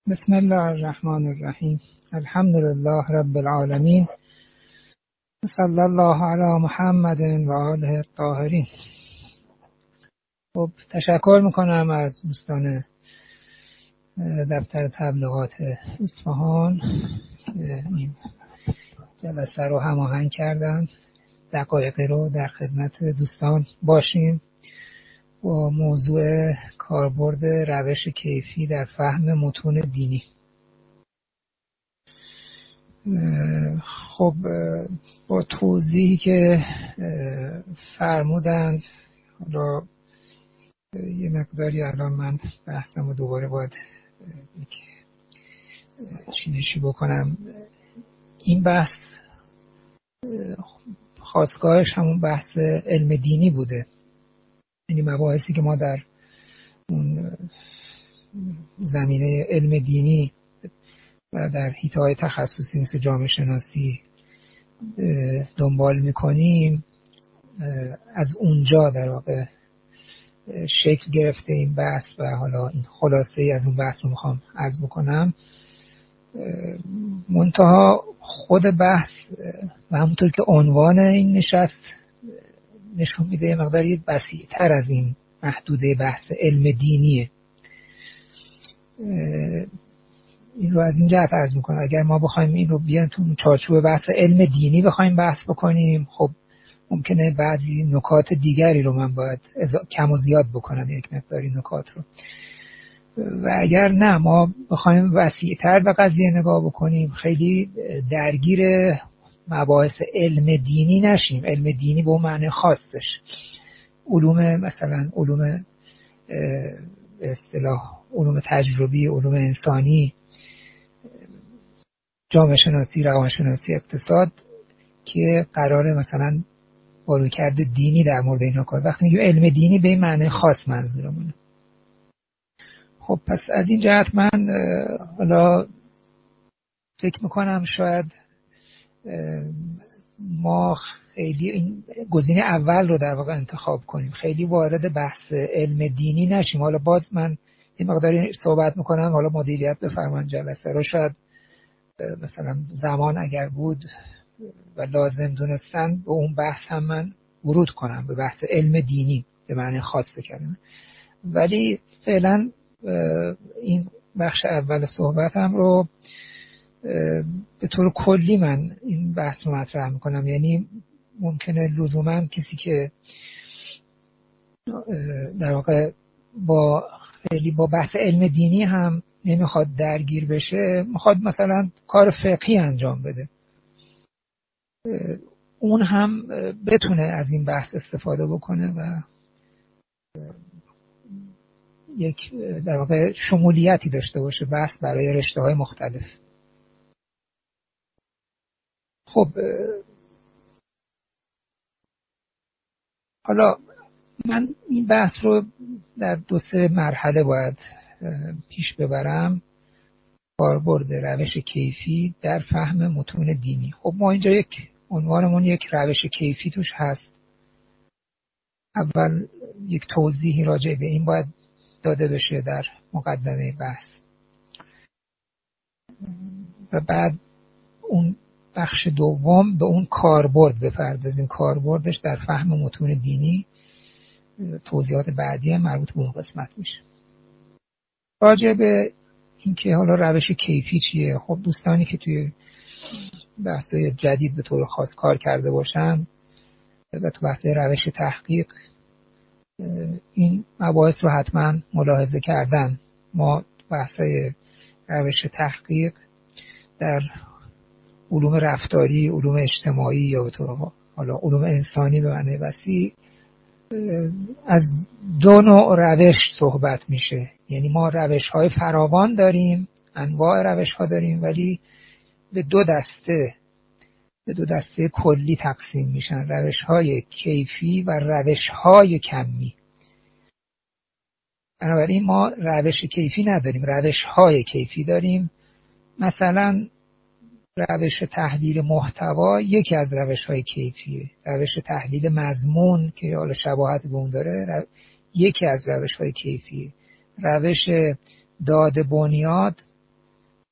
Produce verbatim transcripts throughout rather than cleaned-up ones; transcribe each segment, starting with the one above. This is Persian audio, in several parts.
بسم الله الرحمن الرحیم. الحمد لله رب العالمین. صلی الله علی محمد و آله الطاهرین. خب تشکر میکنم از دوستان دفتر تبلیغات اصفهان که این جلسه رو هماهنگ کردن. دقایقی رو در خدمت دوستان باشیم با موضوع کاربرد روش کیفی در فهم متون دینی. خب با توضیحی که فرمودن، حالا یه مقداری الان من بحثم رو دوباره باید چینشی بکنم. این بحث خاستگاهش همون بحث علم دینی بوده، یعنی مباحثی که ما در اون زمینه علم دینی و در حیطه‌های تخصصی مثل جامعه شناسی دنبال میکنیم، از اونجا در واقع شکل گرفته این بحث و حالا این خلاصه ای از اون بحث رو میخوام عرض بکنم. منتها خود بحث و همونطور که عنوان این نشست نشون میده یه مقداری وسیع‌تر از این محدوده بحث علم دینیه. این رو از این جهت عرض میکنم، اگر ما بخوایم این رو بیان تو چارچوب بحث علم دینی بخوایم بحث بکنیم، خب ممکنه بعضی نکات دیگری رو من باید کم و زیاد بکنم، یک مقداری نکات رو. و اگر نه ما بخوایم وسیع‌تر به قضیه نگاه بکنیم، خیلی درگیر مباحث علم دینی نشیم. علم دینی به اون معنی خاصش، علوم مثلا علوم به اصطلاح علوم تجربی، علوم انسانی، جامعه شناسی، روانشناسی، اقتصاد، که قراره مثلا با رویکرد دینی در مورد اینا کار. وقتی میگیم علم دینی به این معنی خاص منظورمونه. خب پس از این جهت من حالا فکر میکنم شاید ما خیلی این گزینه اول رو در واقع انتخاب کنیم، خیلی وارد بحث علم دینی نشیم. حالا باز من این مقداری صحبت میکنم، حالا مدیریت بفرمان جلسه رو. شاید مثلا زمان اگر بود و لازم دونستن به اون بحث هم من ورود کنم، به بحث علم دینی به معنی خاص کردم. ولی فعلا این بخش اول صحبتم رو به طور کلی من این بحث رو مطرح میکنم. یعنی ممکنه لزوما کسی که در واقع با خیلی با بحث علم دینی هم نمیخواد درگیر بشه، میخواد مثلا کار فقهی انجام بده، اون هم بتونه از این بحث استفاده بکنه و یک در واقع شمولیتی داشته باشه بحث برای رشته‌های مختلف. خب حالا من این بحث رو در دو سه مرحله باید پیش ببرم. کاربرد روش کیفی در فهم متون دینی. خب ما اینجا یک عنوانمون یک روش کیفی توش هست. اول یک توضیحی راجع به این باید داده بشه در مقدمه بحث و بعد اون بخش دوم به اون کاربرد بپردازیم. کاربردش در فهم متون دینی، توضیحات بعدی هم مربوط به اون قسمت میشه. راجع به اینکه حالا روش کیفی چیه، خب دوستانی که توی بحث‌های جدید به طور خاص کار کرده باشن و تو بحث روش تحقیق این مباحث رو حتما ملاحظه کردن. ما بحث‌های روش تحقیق در علوم رفتاری، علوم اجتماعی یا به طور حالا علوم انسانی به معنی وسیع از دو نوع روش صحبت میشه. یعنی ما روش‌های فراوان داریم، انواع روش‌ها داریم، ولی به دو دسته به دو دسته کلی تقسیم میشن: روش‌های کیفی و روش‌های کمی. بنابراین ما روش کیفی نداریم، روش‌های کیفی داریم. مثلا روش تحلیل محتوا یکی از روش‌های کیفیه. روش تحلیل مضمون که حالا شباهت به اون داره یکی از روش‌های کیفیه. روش داده بنیاد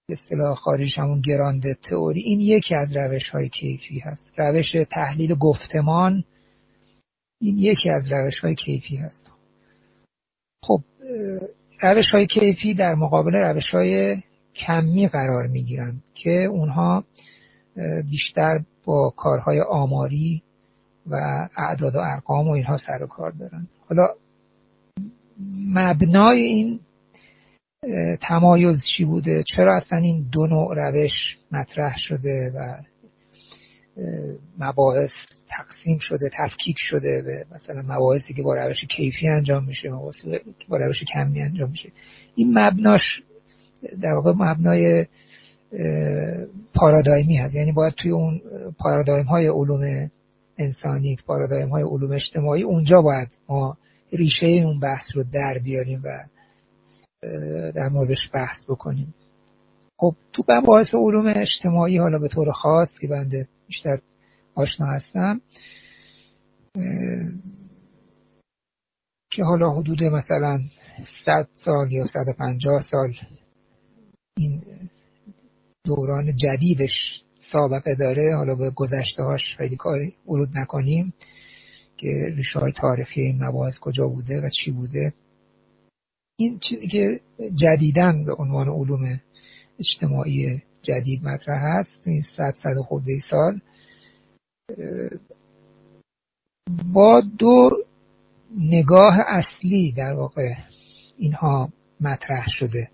اصطلاح خارجیش همون گراند تئوری، این یکی از روش‌های کیفی هست. روش تحلیل گفتمان این یکی از روش‌های کیفی هست. خب روش‌های کیفی در مقابل روش‌های کمی قرار می‌گیرن که اونها بیشتر با کارهای آماری و اعداد و ارقام و اینها سر و کار دارن. حالا مبنای این تمایز چی بوده؟ چرا اصلا این دو نوع روش مطرح شده و مباحث تقسیم شده، تفکیک شده به مثلا مباحثی که با روش کیفی انجام میشه، مباحثی که با روش کمی انجام میشه؟ این مبناش در واقع مبنای پارادایمی هست. یعنی باید توی اون پارادایم های علوم انسانی، پارادایم های علوم اجتماعی، اونجا باید ما ریشه اون بحث رو در بیاریم و در موردش بحث بکنیم. خب تو مباحث علوم اجتماعی حالا به طور خاص که بنده بیشتر آشنا هستم، که حالا حدود مثلا صد سال یا صد و پنجاه سال این دوران جدیدش سابقه داره، حالا به گذشته هاش خیلی کاری ورود نکنیم که ریشه های تاریخی این مباحث کجا بوده و چی بوده. این چیزی که جدیداً به عنوان علوم اجتماعی جدید مطرح هست، این صد صد خورده سال با دو نگاه اصلی در واقع اینها مطرح شده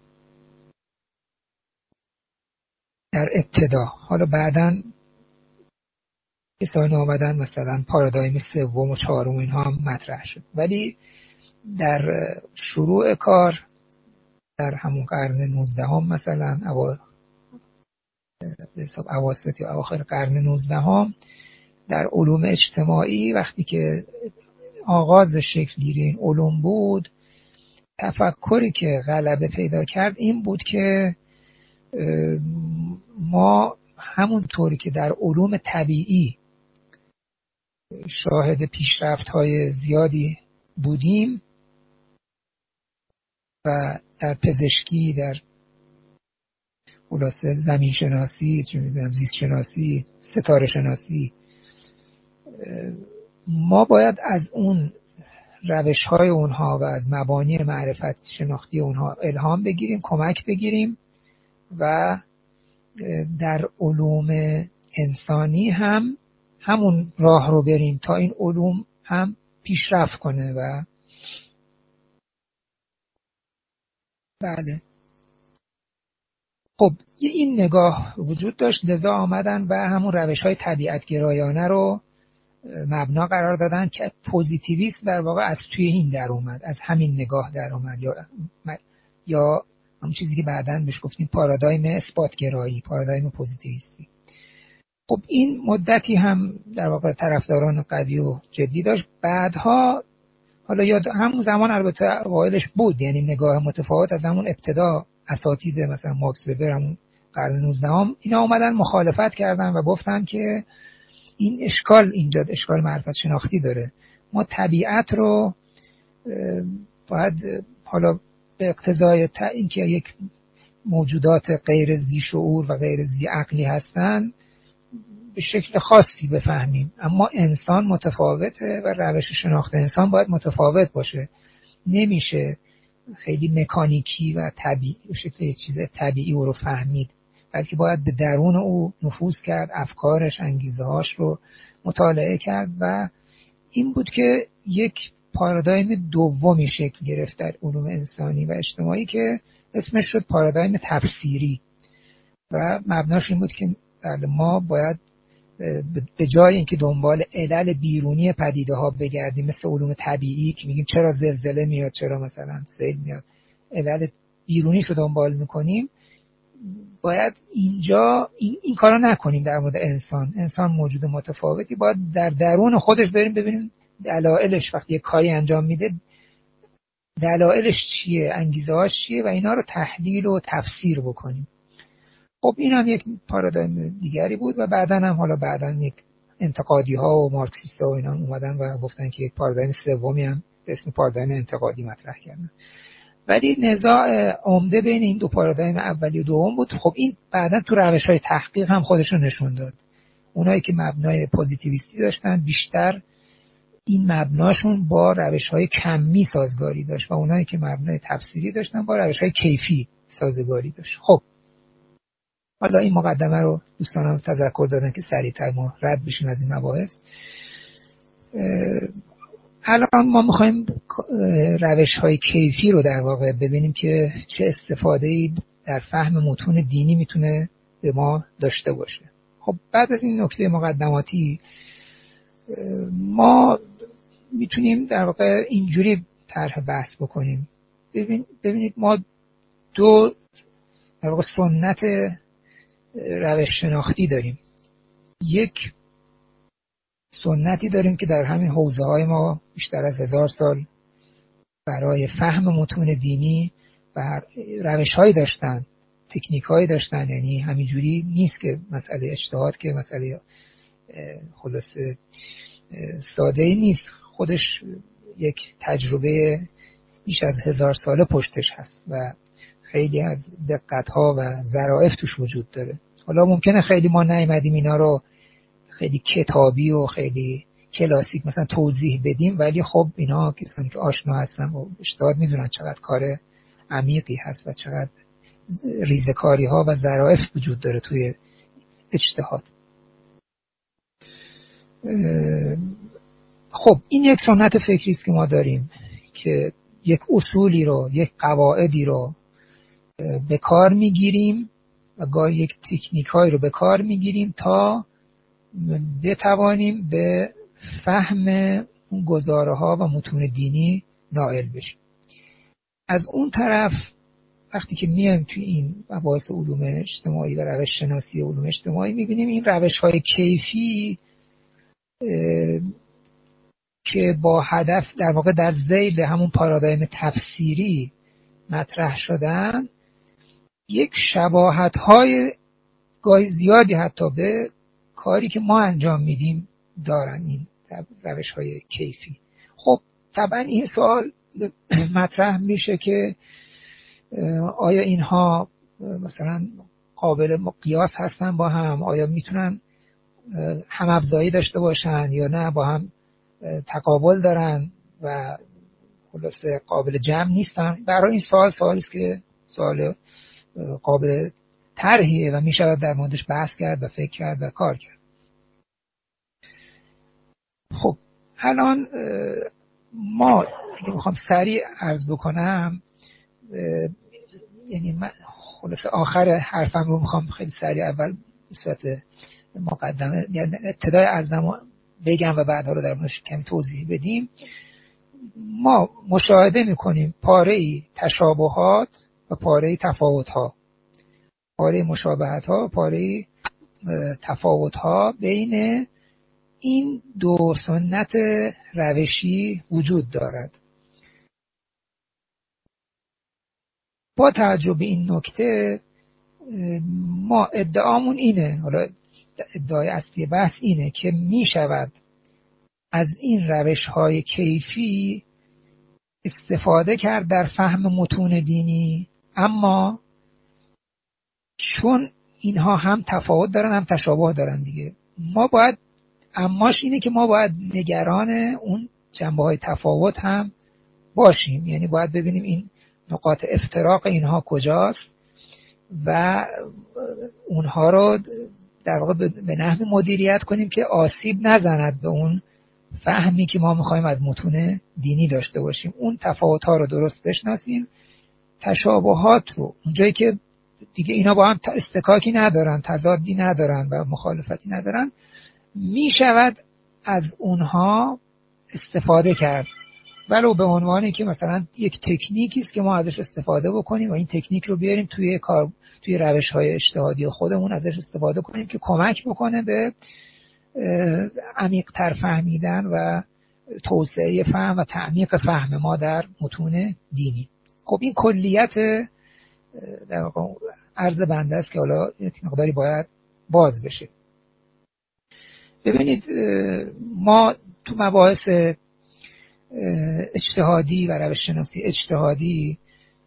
در ابتدا. حالا بعداً کسانی آمدن مثلا پارادایم سوم و چهارم اینها هم مطرح شد، ولی در شروع کار در همون قرن نوزدهم مثلا اول به حساب اواسط یا اواخر قرن نوزدهم در علوم اجتماعی وقتی که آغاز شکل گیری این علوم بود، تفکری که غلبه پیدا کرد این بود که ما همونطوری که در علوم طبیعی شاهد پیشرفت‌های زیادی بودیم و در پزشکی، در خلاصه زمین شناسی، چه می‌دونم زیست شناسی، ستاره شناسی، ما باید از اون روش‌های اونها و از مبانی معرفت شناختی اونها الهام بگیریم، کمک بگیریم و در علوم انسانی هم همون راه رو بریم تا این علوم هم پیشرفت کنه. و بله، خب این نگاه وجود داشت، لذا آمدن و همون روش‌های طبیعت گرایانه رو مبنا قرار دادن که پوزیتیویسم در واقع از توی این در اومد، از همین نگاه در اومد، یا یا همون چیزی که بعداً بهش گفتیم پارادایم اثبات گرایی، پارادایم پوزیتیویستی. خب این مدتی هم در واقع طرفداران قوی و جدی داشت. بعدها حالا یاد همون زمان البته اوایلش بود، یعنی نگاه متفاوت از همون ابتدا اساتید مثلا ماکس وبر همون قرن نوزدهم اینا اومدن مخالفت کردن و گفتن که این اشکال اینجا اشکال معرفت شناختی داره. ما طبیعت رو باید حالا به اقتضای اینکه یک موجودات غیر ذی شعور و غیر ذی عقلی هستن به شکل خاصی بفهمیم، اما انسان متفاوته و روش شناخت انسان باید متفاوت باشه. نمیشه خیلی مکانیکی و طبیعی به شکل یک چیز طبیعی او رو فهمید، بلکه باید به درون او نفوذ کرد، افکارش، انگیزه‌هاش رو مطالعه کرد و این بود که یک پارادایم دومی شکل گرفت در علوم انسانی و اجتماعی که اسمش شد پارادایم تفسیری و مبناش این بود که ما باید به جای اینکه دنبال علل بیرونی پدیده ها بگردیم مثل علوم طبیعی که میگیم چرا زلزله میاد، چرا مثلا سیل میاد، علل بیرونیش رو دنبال میکنیم، باید اینجا این, این کارا نکنیم. در مورد انسان انسان موجود متفاوتی، باید در درون خودش بریم ببینیم دلایلش، وقتی یک کاری انجام میده دلایلش چیه، انگیزه هاش چیه و اینا رو تحلیل و تفسیر بکنیم. خب این هم یک پارادایم دیگری بود و بعداً هم حالا بعداً یک انتقادی ها و مارکسیست ها و اینا اومدن و گفتن که یک پارادایم سومی هم به اسم پارادایم انتقادی مطرح کردن. ولی نزاع عمده بین این دو پارادایم اولی و دوم بود. خب این بعدا تو روش‌های تحقیق هم خودش رو نشون داد. اونایی که مبنای پوزیتیویستی داشتن بیشتر این مبناشون با روش‌های کمی سازگاری داشت و اونایی که مبنای تفسیری داشتن با روش‌های کیفی سازگاری داشت. خب حالا این مقدمه رو دوستانم تذکر دادن که سریعتر ما رد بشیم از این مباحث. الان ما میخوایم روش‌های کیفی رو در واقع ببینیم که چه استفاده‌ای در فهم متون دینی میتونه به ما داشته باشه. خب بعد از این نکته مقدماتی ما میتونیم در واقع اینجوری طرح بحث بکنیم. ببین ببینید ما دو در واقع سنت روش شناختی داریم. یک سنتی داریم که در همین حوزه های ما بیشتر از هزار سال برای فهم متون دینی و روش هایی داشتن، تکنیک هایی داشتن، یعنی همینجوری نیست که مسئله اجتهاد که مسئله خلاصه ساده ای نیست، خودش یک تجربه بیش از هزار ساله پشتش هست و خیلی از دقت ها و ظرافت توش وجود داره. حالا ممکنه خیلی ما نیومدیم اینا رو خیلی کتابی و خیلی کلاسیک مثلا توضیح بدیم، ولی خب اینا کسانی که آشنا هستن و اجتهاد میدونن چقدر کار عمیقی هست و چقدر ریزکاری ها و ظرافت وجود داره توی اجتهاد. خب این یک سنت فکری است که ما داریم که یک اصولی رو، یک قواعدی رو به کار میگیریم و گاهی یک تکنیک هایی رو به کار میگیریم تا بتوانیم به فهم اون گزاره ها و متون دینی نائل بشیم. از اون طرف وقتی که میایم توی این مباحث علوم اجتماعی و روش شناسی علوم اجتماعی میبینیم این روش های کیفی که با هدف در واقع در ذیل همون پارادایم تفسیری مطرح شدن یک شباهت های گاهی زیادی حتی به کاری که ما انجام میدیم دارن این روش های کیفی. خب طبعا این سوال مطرح میشه که آیا اینها مثلا قابل قیاس هستن با هم، آیا میتونن هم افزایی داشته باشن یا نه با هم تقابل دارن و خلاصه قابل جمع نیستن. برای این سوال سوالی است که سوال قابل طرحیه و میشود در موردش بحث کرد و فکر کرد و کار کرد. خب الان ما اگه میخوام سریع عرض بکنم، یعنی من خلاصه آخر حرفم رو میخوام خیلی سریع اول به صورت مقدمه یعنی ابتدای عرضم بگم و بعد حالا در موردش کمی توضیح بدیم. ما مشاهده میکنیم پاره‌ای تشابهات و پاره‌ای تفاوت‌ها، پاره مشابهت ها، پاره تفاوت ها بین این دو سنت روشی وجود دارد. با توجه به این نکته ما ادعامون اینه، حالا ادعای اصلی بحث اینه که می شود از این روش های کیفی استفاده کرد در فهم متون دینی، اما چون اینها هم تفاوت دارن هم تشابه دارن دیگه، ما باید اماش اینه که ما باید نگران اون جنبه های تفاوت هم باشیم، یعنی باید ببینیم این نقاط افتراق اینها کجاست و اونها رو در واقع به نحوی مدیریت کنیم که آسیب نزند به اون فهمی که ما میخوایم از متون دینی داشته باشیم. اون تفاوت ها رو درست بشناسیم، تشابهات رو اونجایی که دیگه اینا با هم استکاکی ندارن، تضادی ندارن و مخالفتی ندارن، می شود از اونها استفاده کرد، ولو به عنوانی که مثلا یک تکنیکی است که ما ازش استفاده بکنیم و این تکنیک رو بیاریم توی کار توی روش‌های اجتهادی خودمون ازش استفاده کنیم که کمک بکنه به عمیق‌تر فهمیدن و توسعه فهم و تعمیق فهم ما در متون دینی. خب این کلیت در واقع عرض بنده است که حالا یک مقداری باید باز بشه. ببینید ما تو مباحث اجتهادی و روش شناسی اجتهادی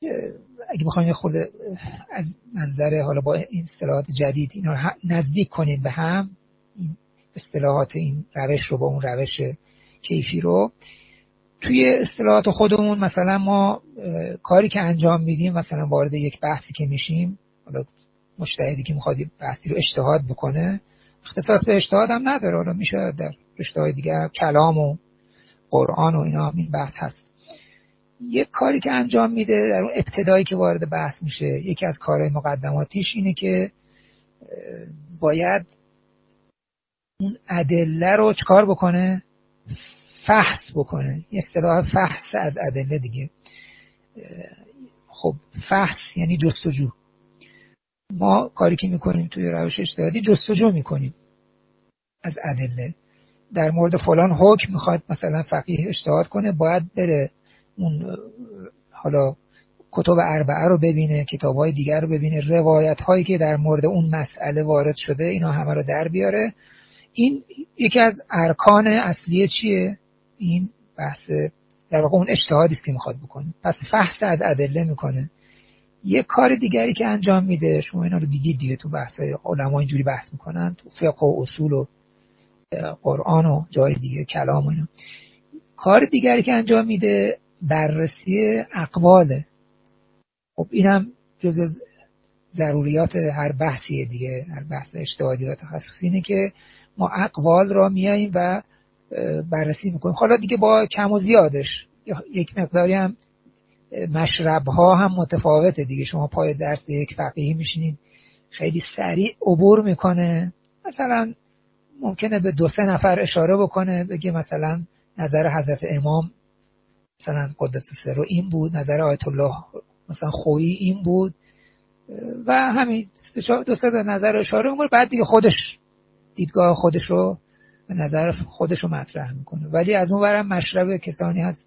اگه بخوایم خود از منظر حالا با این اصطلاحات جدید اینا رو نزدیک کنیم به هم، این اصطلاحات این روش رو با اون روش کیفی رو، توی اصطلاحات خودمون مثلا ما کاری که انجام میدیم، مثلا وارد یک بحثی که میشیم، حالا مجتهدی که میخواد بحثی رو اجتهاد بکنه، اختصاص به اجتهاد هم نداره، حالا میشه در رشته‌های دیگه کلام و قرآن و اینا این بحث هست. یک کاری که انجام میده در اون ابتدایی که وارد بحث میشه، یکی از کارهای مقدماتیش اینه که باید اون ادله رو چکار بکنه؟ فحص بکنه. یه اصطلاح فحص از ادله دیگه. خب فحص یعنی جستجو. ما کاری که میکنیم توی روش اجتهادی جستجو میکنیم از ادله. در مورد فلان حکم میخواد مثلا فقیه اجتهاد کنه، باید بره اون حالا کتب اربعه رو ببینه، کتاب‌های دیگر رو ببینه، روایت‌هایی که در مورد اون مسئله وارد شده اینا همه رو در بیاره. این یکی از ارکان اصلی چیه؟ این بحث در واقع اون اجتهادی است که میخواد بکنه. پس فحص از ادله میکنه. یه کار دیگری که انجام میده، شما اینا رو دیدید دیگه تو بحث‌های علما اینجوری بحث میکنن، تو فقه و اصول و قرآن و جای دیگه کلام و اینا. کار دیگری که انجام میده بررسی اقواله. خب اینم جزء ضروریات هر بحثیه دیگه، هر بحث اجتهادی و تخصصی اینه که ما اقوال را میاییم و بررسی میکنیم. حالا دیگه با کم و زیادش یک مقداری هم مشرب‌ها هم متفاوته دیگه. شما پای درس یک فقیهی میشینید خیلی سریع عبور میکنه، مثلا ممکنه به دو سه نفر اشاره بکنه، بگه مثلا نظر حضرت امام مثلا قدس سره این بود، نظر آیت الله مثلا خویی این بود و همین دو سه تا نظر اشاره میکنه، بعد دیگه خودش دیدگاه خودش رو به نظر خودش رو مطرح میکنه. ولی از اون ورم مشرب کسانی هست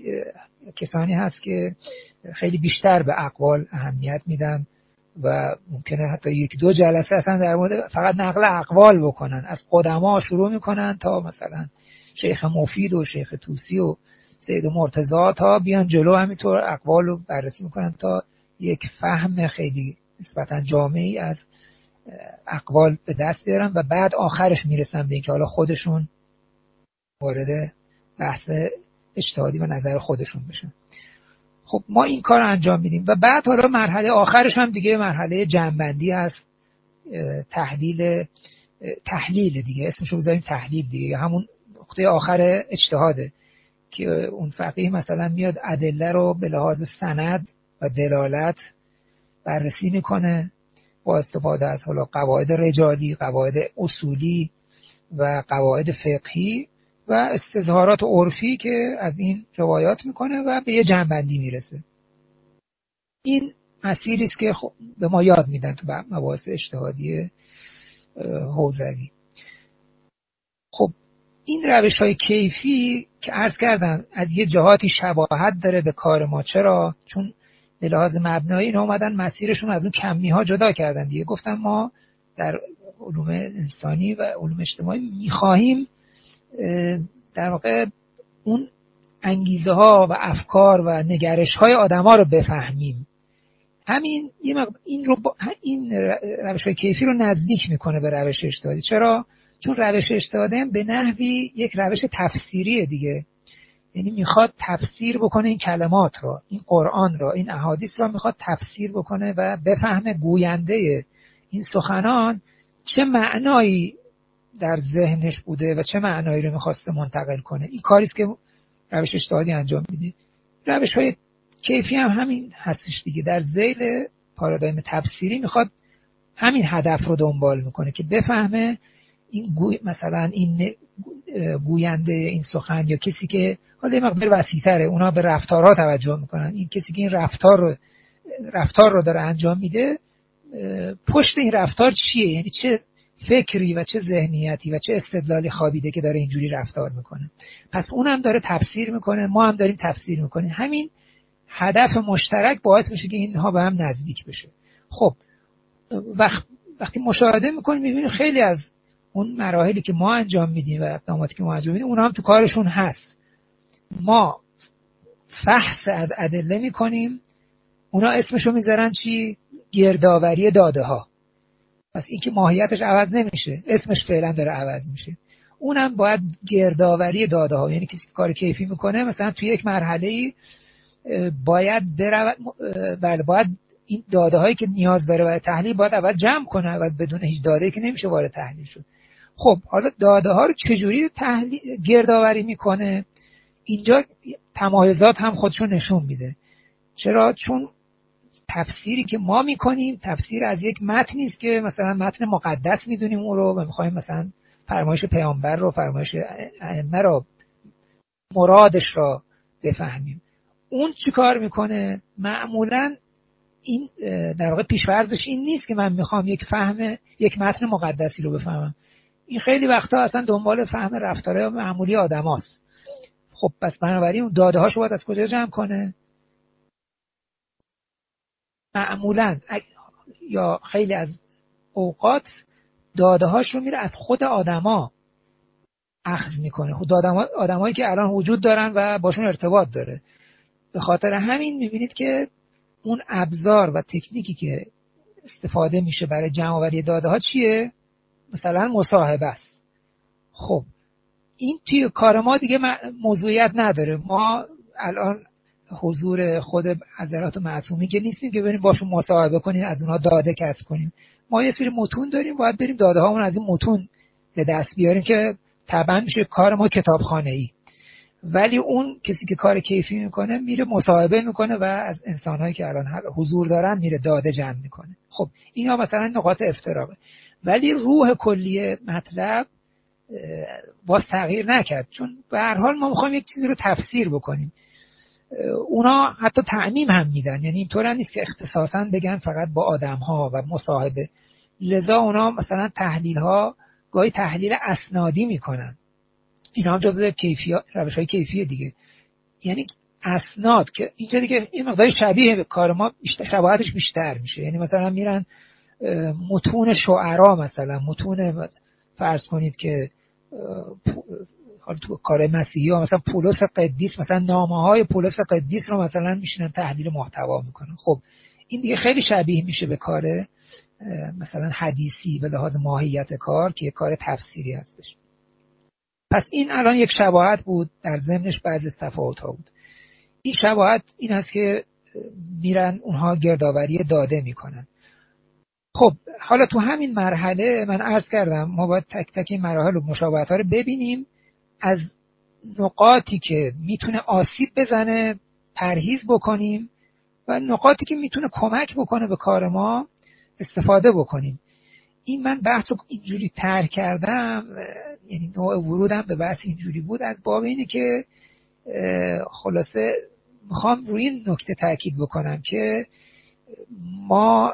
کسانی هست که خیلی بیشتر به اقوال اهمیت میدن و ممکنه حتی یک دو جلسه اصلا در مورد فقط نقل اقوال بکنن، از قدما شروع میکنن تا مثلا شیخ مفید و شیخ طوسی و سید مرتضی تا بیان جلو، همینطور اقوال رو بررسی میکنن تا یک فهم خیلی نسبتا جامعی از اقوال به دست بیارن و بعد آخرش میرسن به اینکه حالا خودشون وارد بحث اجتهادی و نظر خودشون بشن. خب ما این کار رو انجام میدیم و بعد حالا مرحله آخرش هم دیگه مرحله جمع‌بندی هست، تحلیل تحلیل دیگه، اسمش رو بذاریم تحلیل دیگه، همون نقطه آخر اجتهاده که اون فقیه مثلا میاد ادله رو به لحاظ سند و دلالت بررسی میکنه با استفاده از حالا قواعد رجالی، قواعد اصولی و قواعد فقهی و استظهارات عرفی که از این روایات میکنه و به یه جمع‌بندی میرسه. این مسیری است که خب به ما یاد میدن تو مباحث اجتهادی حوزوی. خب این روش‌های کیفی که عرض کردم از یه جهاتی شباهت داره به کار ما. چرا؟ چون به لحاظ مبنایی اینا اومدن مسیرشون از اون کمی‌ها جدا کردن دیگه. گفتم ما در علوم انسانی و علوم اجتماعی می‌خواهیم در واقع اون انگیزه ها و افکار و نگرش های آدم ها رو بفهمیم. همین یه مقدار این رو با این روش های کیفی رو نزدیک میکنه به روش اجتهادی. چرا؟ چون روش اجتهادی به نحوی یک روش تفسیریه دیگه، یعنی میخواد تفسیر بکنه این کلمات رو، این قرآن رو، این احادیث رو میخواد تفسیر بکنه و بفهمه گوینده این سخنان چه معنایی در ذهنش بوده و چه معنایی رو میخواسته منتقل کنه. این کاریست که روش اجتهادی انجام میده. روش های کیفی هم همین هستش دیگه، در ذیل پارادایم تفسیری میخواد همین هدف رو دنبال میکنه که بفهمه این گوی مثلا این گوینده این سخن یا کسی که حالا یه مقدار وسیع‌تره، اونا به رفتارها توجه میکنن، این کسی که این رفتار رو رفتار رو داره انجام میده پشت این رفتار چیه، یعنی چه فکری و چه ذهنیتی و چه استدلالی خوابیده که داره اینجوری رفتار میکنه. پس اونم داره تفسیر میکنه، ما هم داریم تفسیر میکنیم. همین هدف مشترک باعث میشه که اینها به هم نزدیک بشه. خب وقت وقتی مشاهده میکنیم میبینیم خیلی از اون مراحلی که ما انجام میدیم و اقداماتی که ما انجام میدیم اونها هم تو کارشون هست. ما فحص از ادله میکنیم، اونا اسمشو میذارن چی؟ گردآوری داده ها. پس این که ماهیتش عوض نمیشه، اسمش فعلا داره عوض میشه. اونم باید گردآوری داده ها، یعنی کسی که کار کیفی میکنه مثلا توی یک مرحله باید برود، بله باید این داده هایی که نیاز داره برای تحلیل باید اول جمع کنه، اول بدون هیچ داده‌ای که نمیشه وارد تحلیل شد. خب حالا داده ها رو چجوری تحلیل گردآوری میکنه؟ اینجا تمایزات هم خودشون نشون میده. چرا؟ چون تفسیری که ما میکنیم تفسیر از یک متنی است که مثلا متن مقدس میدونیم اون رو و میخوایم مثلا فرمایش پیامبر رو، فرمایش ائمه رو، مرادش رو بفهمیم. اون چی کار میکنه؟ معمولا این در واقع پیش‌فرضش این نیست که من میخوام یک فهم یک متن مقدسی رو بفهمم. این خیلی وقتا اصلا دنبال فهم رفتارهای معمولی آدماست. خب پس بنابراین اون داده هاشو باید از کجا جمع کنه؟ معمولا یا خیلی از اوقات داده هاش رو میره از خود آدما اخذ میکنه، خود آدما آدمایی که الان وجود دارن و باشون ارتباط داره. به خاطر همین میبینید که اون ابزار و تکنیکی که استفاده میشه برای جمع آوری داده ها چیه؟ مثلا مصاحبه است. خب این توی کار ما دیگه موضوعیت نداره. ما الان حضور خود حضرات معصومی که نیستیم که بریم باشون مصاحبه کنیم، از اونها داده کسب کنیم. ما یه سری متون داریم، باید بریم داده هامون از این متون به دست بیاریم که طبعا میشه کار ما کتابخانه‌ای. ولی اون کسی که کار کیفی میکنه میره مصاحبه میکنه و از انسانهایی که الان حضور دارن میره داده جمع میکنه. خب اینا مثلا نقاط افتراقه، ولی روح کلی مطلب باز تغییر نکرد، چون به هر حال ما میخوایم یک چیزی رو تفسیر بکنیم. اونا حتی تعمیم هم میدن، یعنی اینطور نیست که اختصاصا بگن فقط با آدم‌ها و مصاحبه. لذا اونا مثلا تحلیل ها گاهی تحلیل اسنادی میکنن. اینا هم جزء کیفیت، روش‌های کیفی دیگه. یعنی اسناد که اینجا دیگه این مقدار شبیه به کار ما، بیشتر شباهتش بیشتر میشه. یعنی مثلا میرن متون شعرا، مثلا متون فرض کنید که حالا تو کار مسیحی ها مثلا پولس قدیس، مثلا نامه های پولس قدیس رو مثلا میشینن تحلیل محتوا میکنن. خب این دیگه خیلی شبیه میشه به کار مثلا حدیثی به لحاظ ماهیت کار که کار تفسیری هستش. پس این الان یک شباهت بود، در ضمنش بعضی تفاوت ها بود. این شباهت این است که میرن اونها گردآوری داده میکنن. خب حالا تو همین مرحله من عرض کردم ما باید تک تک این مراحل و مشابهت ها رو ببینیم، از نقاطی که میتونه آسیب بزنه پرهیز بکنیم و نقاطی که میتونه کمک بکنه به کار ما استفاده بکنیم. این من بحث رو اینجوری طرح کردم، یعنی نوع ورودم به بحث اینجوری بود از باب اینه که خلاصه میخوام روی این نکته تاکید بکنم که ما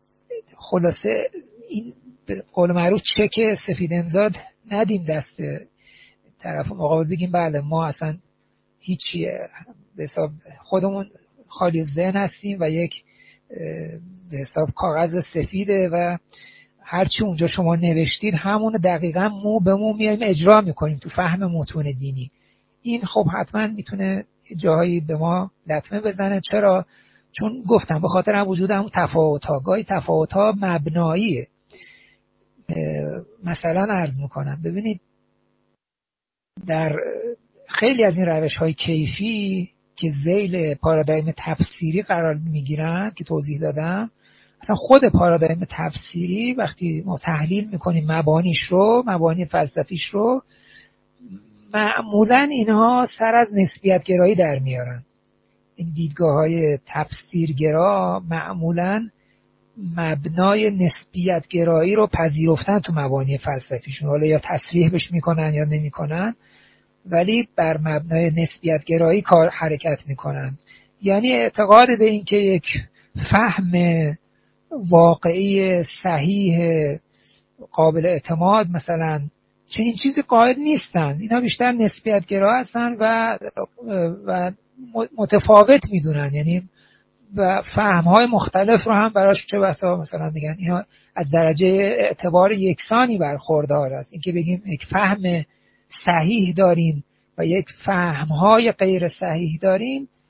خلاصه این به قول معروف چک سفید امضا ندیم دست طرف مقابل، بگیم بله ما اصلا هیچی، به حساب خودمون خالی ذهن هستیم و یک به حساب کاغذ سفیده و هرچی اونجا شما نوشتید همون دقیقاً مو به مو میایم اجرا میکنیم تو فهم متون دینی. این خب حتما میتونه جاهایی به ما لطمه بزنه. چرا؟ چون گفتم به خاطر هم وجود هم تفاوت‌ها، گاهی تفاوت‌ها مبناییه. مثلا عرض میکنم ببینید در خیلی از این روش‌های کیفی که ذیل پارادایم تفسیری قرار میگیرن که توضیح دادم، اصلا خود پارادایم تفسیری وقتی ما تحلیل میکنیم مبانیش رو، مبانی فلسفیش رو، معمولا اینها سر از نسبیت گرایی در میارن. این دیدگاه‌های تفسیرگرا معمولا مبنای نسبیت گرایی رو پذیرفتن تو مبانی فلسفیشون، حالا یا تصریح بهش میکنن یا نمیکنن، ولی بر مبنای نسبیت گرایی کار حرکت میکنن. یعنی اعتقاد به این که یک فهم واقعی صحیح قابل اعتماد مثلا چنین چیزی قائل نیستن. اینا بیشتر نسبیت گرا هستن و و متفاوت میدونن، یعنی و فهم‌های مختلف رو هم براش چه بسا مثلا میگن اینا از درجه اعتبار یکسانی برخوردار است. اینکه بگیم یک فهم صحیح داریم و یک فهم‌های غیر صحیح داریم،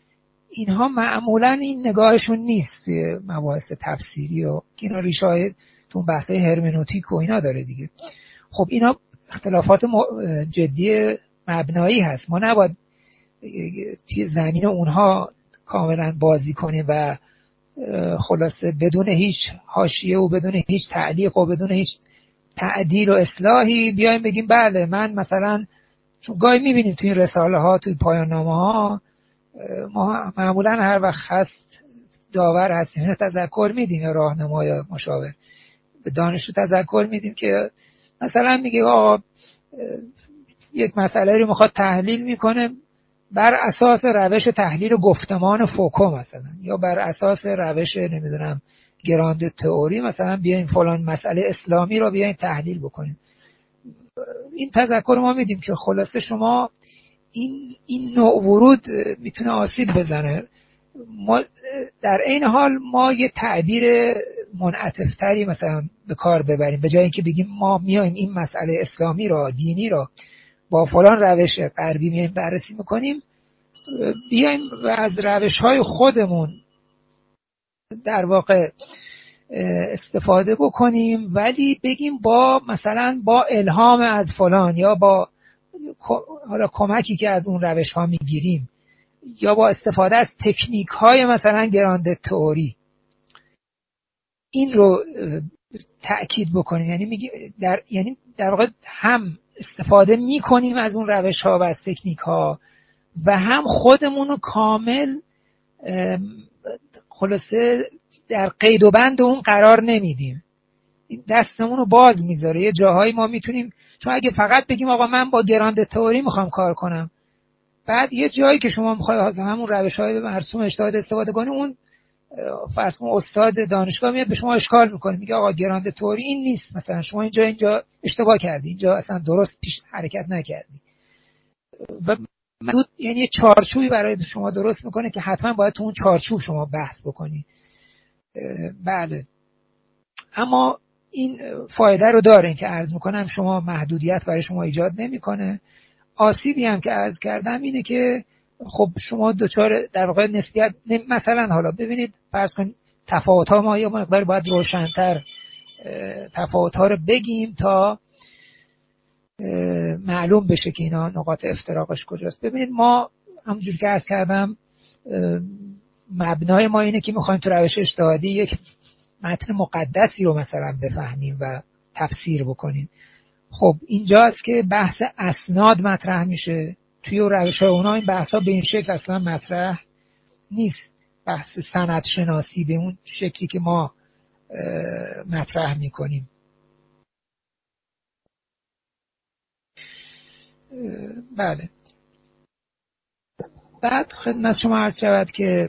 اینها معمولا این نگاهشون نیست توی مباحث تفسیری و اینا ریشه تو بحث هرمنوتیک و اینا داره دیگه. خب اینا اختلافات جدی مبنایی هست، ما نباید توی زمین اونها کاملا بازی کنیم و خلاصه بدون هیچ حاشیه و بدون هیچ تعلیق و بدون هیچ تعدیل و اصلاحی بیایم بگیم بله من مثلا، چون گاهی میبینیم توی این رساله ها توی پایان نامه ها ما معمولا هر وقت هست داور هستیم تذکر میدیم یا راهنما یا مشاور به دانشجو تذکر میدیم که مثلا میگه آقا یک مسئله رو میخواد تحلیل میکنه بر اساس روش تحلیل و گفتمان فوکو مثلا، یا بر اساس روش نمیدونم گراند تئوری مثلا بیایم فلان مسئله اسلامی رو بیایم تحلیل بکنیم. این تذکر ما میدیم که خلاصه شما این این نوع ورود میتونه آسیب بزنه. ما در این حال ما یه تعبیر منعطف‌تری مثلا به کار ببریم، به جای اینکه بگیم ما میایم این مسئله اسلامی را دینی را با فلان روش غربی میایم بررسی میکنیم، بیایم و از روش‌های خودمون در واقع استفاده بکنیم، ولی بگیم با مثلا با الهام از فلان یا با حالا کمکی که از اون روش‌ها میگیریم یا با استفاده از تکنیک‌های مثلا گراند تئوری این رو تأکید بکنیم. یعنی میگیم در یعنی در واقع هم استفاده میکنیم از اون روش‌ها و از تکنیک‌ها و هم خودمون رو کامل خلاصه در قید و بند اون قرار نمیدیم، دستمون رو باز میذاره. یه جاهایی ما میتونیم، چون اگه فقط بگیم آقا من با گراند تئوری میخوام کار کنم، بعد یه جایی که شما میخوای از همون روش‌های مرسوم اجتهاد استفاده کنی، اون فرض کن استاد دانشگاه میاد به شما اشکال میکنه، میگه آقا گراند تئوری این نیست، مثلا شما اینجا اینجا اشتباه کردی، اینجا اصلا درست پیش حرکت نکردی. و محدود یعنی یه چارچوبی برای شما درست میکنه که حتما باید تو اون چارچوب شما بحث بکنی. بله، اما این فایده رو داره که عرض میکنم شما محدودیت برای شما ایجاد نمیکنه. آسیبی هم که عرض کردم اینه که خب شما دوچار در واقع نسبیت، مثلا حالا ببینید فرض کن تفاوت ها ما یه مقدار باید روشن‌تر تفاوت ها رو بگیم تا معلوم بشه که اینا نقاط افتراقش کجاست. ببینید ما همونجور که عرض کردم مبنای ما اینه که میخوایم تو روش اجتهادی یک متن مقدسی رو مثلا بفهمیم و تفسیر بکنیم. خب اینجاست که بحث اسناد مطرح میشه. توی روش‌های اونا این بحثا به این شکل اصلا مطرح نیست، بحث سند شناسی به اون شکلی که ما مطرح میکنیم. بله، بعد خدمت شما عرض شود که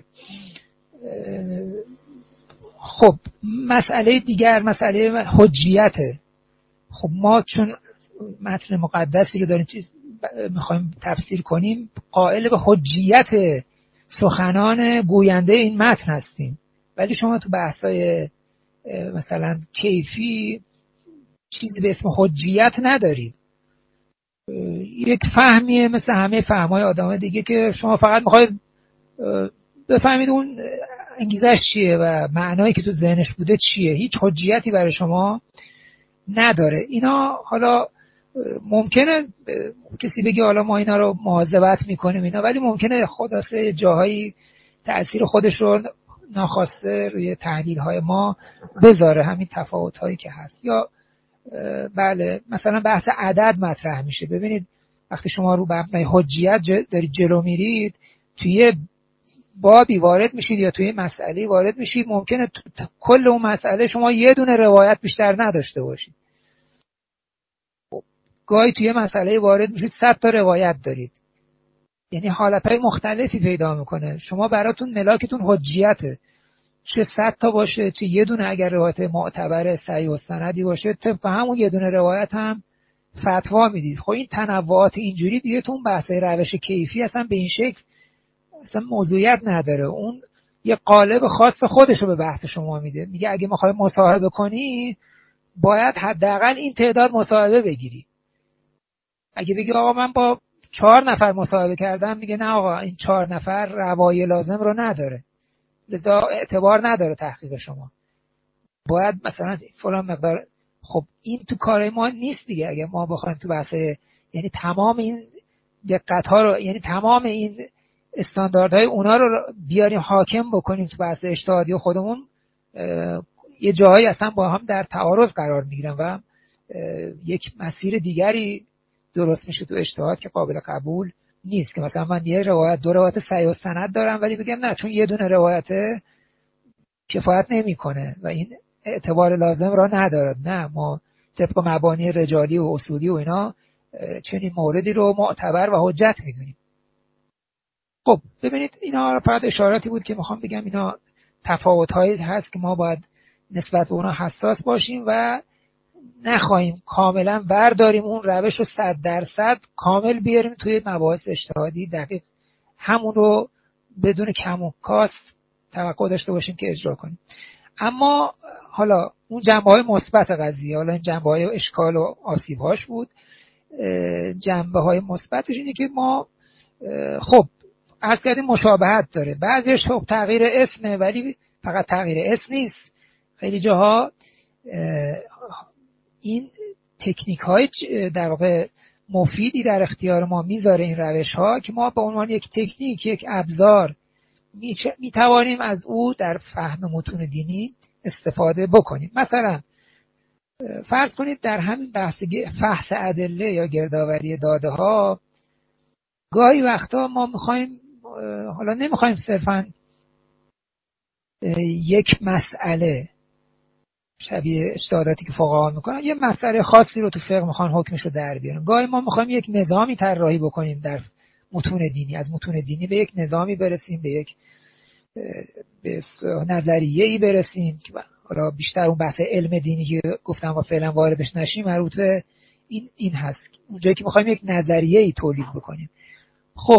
خب مسئله دیگر مسئله حجیته. خب ما چون متن مقدسی رو داریم چیز میخوایم تفسیر کنیم، قائل به حجیت سخنان گوینده این متن هستیم، ولی شما تو بحثای مثلا کیفی چیزی به اسم حجیت ندارید. یک فهمیه مثل همه فهمای آدم دیگه که شما فقط میخواید بفهمید اون انگیزش چیه و معنایی که تو ذهنش بوده چیه، هیچ حجیتی برای شما نداره. اینا حالا ممکنه کسی بگه حالا ما اینا رو مواظبت میکنیم اینا، ولی ممکنه خلاصه جاهایی تأثیر خودش رو ناخواسته روی تحلیل های ما بذاره، همین تفاوت هایی که هست. یا بله مثلا بحث عدد مطرح میشه. ببینید وقتی شما رو مبنای حجیت دارید جلو میرید، توی بابی وارد میشید یا توی مسئله وارد میشید، ممکنه کل اون مسئله شما یه دونه روایت بیشتر نداشته باشید. گاهی توی مسئله وارد میشید صد تا روایت دارید، یعنی حالتهای مختلفی پیدا میکنه. شما براتون ملاکتون حجیته، چه صد تا باشه چه یه دونه، اگر روایت معتبر صحیح و سندی باشه طبق همون یه دونه روایت هم فتوا میدید. خب این تنوعات اینجوری دیگه تو اون بحث روش کیفی اصلا به این شکل اصلا موضوعیت نداره. اون یه قالب خاص خودش رو به بحث شما میده. میگه اگه میخوای مصاحبه کنی باید حداقل این تعداد مصاحبه بگیری. اگه بگی آقا من با چهار نفر مصاحبه کردن میگه نه آقا این چهار نفر روایی لازم رو نداره، لذا اعتبار نداره تحقیق شما، باید مثلا فلان مقدار. خب این تو کار ما نیست دیگه. اگه ما بخوایم تو بحث، یعنی تمام این دقت ها رو، یعنی تمام این استانداردهای اونا رو بیاریم حاکم بکنیم تو بحث اجتهادی و خودمون، یه جایی اصلا با هم در تعارض قرار میگیرن و یک مسیر دیگری درست میشه تو اجتهاد که قابل قبول نیست. که مثلا من یه روایت دو روایت صحیح و سند دارم ولی بگم نه چون یه دونه روایت کفایت نمیکنه و این اعتبار لازم را ندارد. نه، ما طبق مبانی رجالی و اصولی و اینا چنین موردی رو معتبر و حجت میدونیم. خب ببینید اینا فقط اشاراتی بود که میخوام بگم اینا تفاوت‌هایی هست که ما باید نسبت به اونها حساس باشیم و نخواهیم کاملا برداریم اون روش رو صد درصد کامل بیاریم توی مباحث اجتهادی، دقیق همون رو بدون کم و کاست توقع داشته باشیم که اجرا کنیم. اما حالا اون جنبه‌های مثبت قضیه، حالا این جنبه‌های اشکال و آسیب‌هاش بود. جنبه‌های مثبتش اینه که ما خب عرض کردیم مشابهت داره، بعضیش خب تغییر اسمه ولی فقط تغییر اسم نیست. خیلی جاها این تکنیک های در واقع مفیدی در اختیار ما میذاره این روش ها که ما به عنوان یک تکنیک، یک ابزار میتوانیم از او در فهم متون دینی استفاده بکنیم. مثلا فرض کنید در همین بحث فحص ادله یا گردآوری داده ها گاهی وقتا ما میخوایم، حالا نمیخوایم صرفا یک مسئله شبیه اجتهاداتی که فقها میکنن یه مسئله خاصی رو تو فقه میخوان حکمش رو در بیارن، گاهی ما میخوایم یک نظامی طراحی بکنیم در متون دینی، از متون دینی به یک نظامی برسیم، به یک به نظریه‌ای برسیم که حالا بیشتر اون بحث علم دینی که گفتم و فعلا واردش نشیم مربوط به این این هست، اونجایی که میخوایم یک نظریه‌ای تولید بکنیم. خب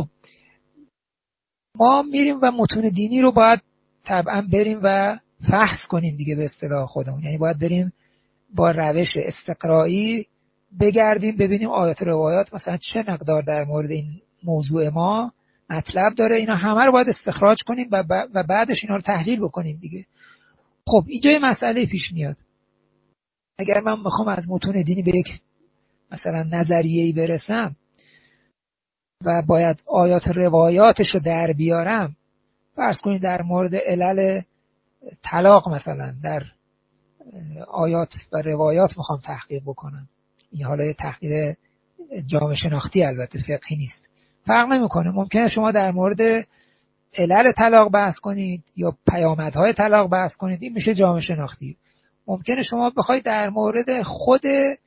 ما میریم و متون دینی رو باید طبعا بریم و فحص کنیم دیگه به اصطلاح خودمون، یعنی باید بریم با روش استقرایی بگردیم ببینیم آیات و روایات مثلا چه مقدار در مورد این موضوع ما مطلب داره، اینا همه رو باید استخراج کنیم و, ب... و بعدش اینا رو تحلیل بکنیم دیگه. خب اینجا یه مسئله پیش میاد، اگر من میخوام از متون دینی به یک مثلا نظریه‌ای برسم و باید آیات و روایاتش رو در بیارم، فرض کنید در مورد علل طلاق مثلا در آیات و روایات میخوام تحقیق بکنم، این حالا یه تحقیق جامعه شناختی البته فقهی نیست، فرق نمیکنه، ممکنه شما در مورد علل طلاق بحث کنید یا پیامدهای طلاق بحث کنید، این میشه جامعه شناختی. ممکنه شما بخواید در مورد خود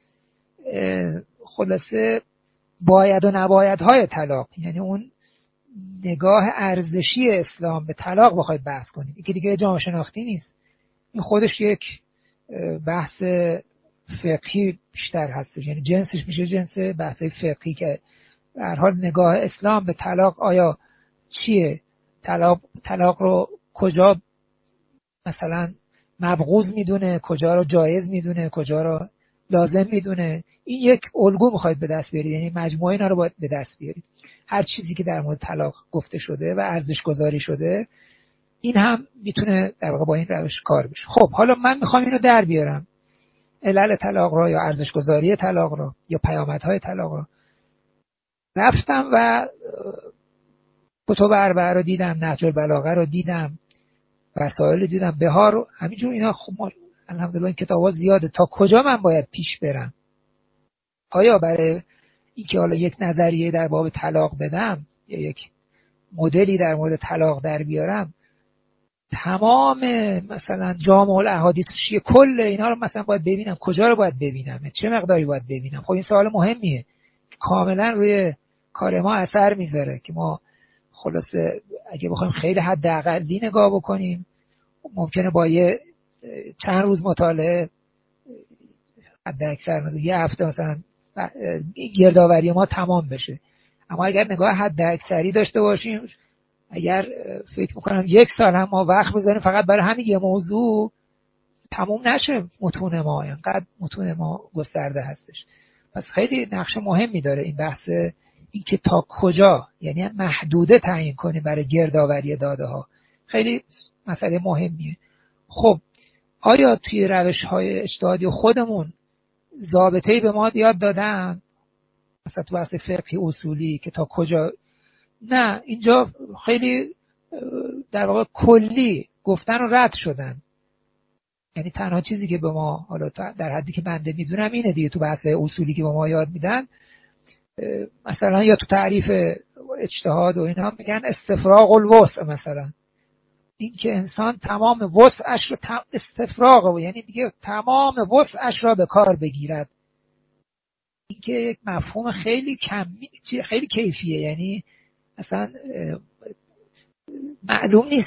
خلاصه باید و نبایدهای طلاق، یعنی اون نگاه ارزشی اسلام به طلاق بخواید بحث کنید، این که دیگه جامعه شناختی نیست، این خودش یک بحث فقهی بیشتر هست، یعنی جنسش میشه جنس بحث فقهی که به هر حال نگاه اسلام به طلاق آیا چیه، طلاق طلاق رو کجا مثلا مبغوض میدونه، کجا رو جایز میدونه، کجا رو لازم میدونه، این یک الگو میخواید به دست بیارید، یعنی مجموعه اینا رو باید به دست بیارید. هر چیزی که در مورد طلاق گفته شده و ارزش گذاری شده این هم میتونه در واقع با این روش کار بشه. خب حالا من میخوام اینو در بیارم، علل طلاق رو یا ارزش گذاری طلاق رو یا پیامدهای طلاق رو، رفتم و کتب اربعه رو دیدم، نهج البلاغه رو دیدم، وسائل دیدم، بهار رو، همینجور اینا. خب الحمدلله این کتاب‌ها زیاده، تا کجا من باید پیش برم؟ آیا برای اینکه حالا یک نظریه در باب طلاق بدم یا یک مدلی در مورد طلاق در بیارم تمام مثلا جامع الاحادیث شیعه کل اینا رو مثلا باید ببینم؟ کجا رو باید ببینم؟ چه مقداری باید ببینم؟ خب این سوال مهمیه که کاملا روی کار ما اثر میذاره که ما خلاصه اگه بخوایم خیلی حداقلی نگاه بکنیم ممکنه با یه چند روز مطالعه حد اکثر یه هفته مثلا گردآوری ما تمام بشه، اما اگر نگاه حد اکثری داشته باشیم، اگر فکر میکنم یک سال هم ما وقت بذاریم فقط برای همین یه موضوع تموم نشه متون ما، اینقدر متون ما گسترده هستش. پس خیلی نقش مهمی داره این بحث اینکه تا کجا، یعنی محدوده تعیین کنیم برای گردآوری داده ها، خیلی مسئله مهمیه. خب آیا توی روش های اجتهادی خودمون ضابطه‌ای به ما یاد دادن، مثلا تو بحث فقهی اصولی که تا کجا؟ نه، اینجا خیلی در واقع کلی گفتن و رد شدن. یعنی تنها چیزی که به ما حالا در حدی که بنده میدونم اینه دیگه، تو بحث اصولی که به ما یاد میدن، مثلا یا تو تعریف اجتهاد و اینا میگن استفراغ الوسع، مثلا این که انسان تمام وسعش رو استفراغ، یعنی دیگه تمام وسعش را به کار بگیرد. این که یک مفهوم خیلی کم، خیلی کیفیه، یعنی اصلا معلوم نیست،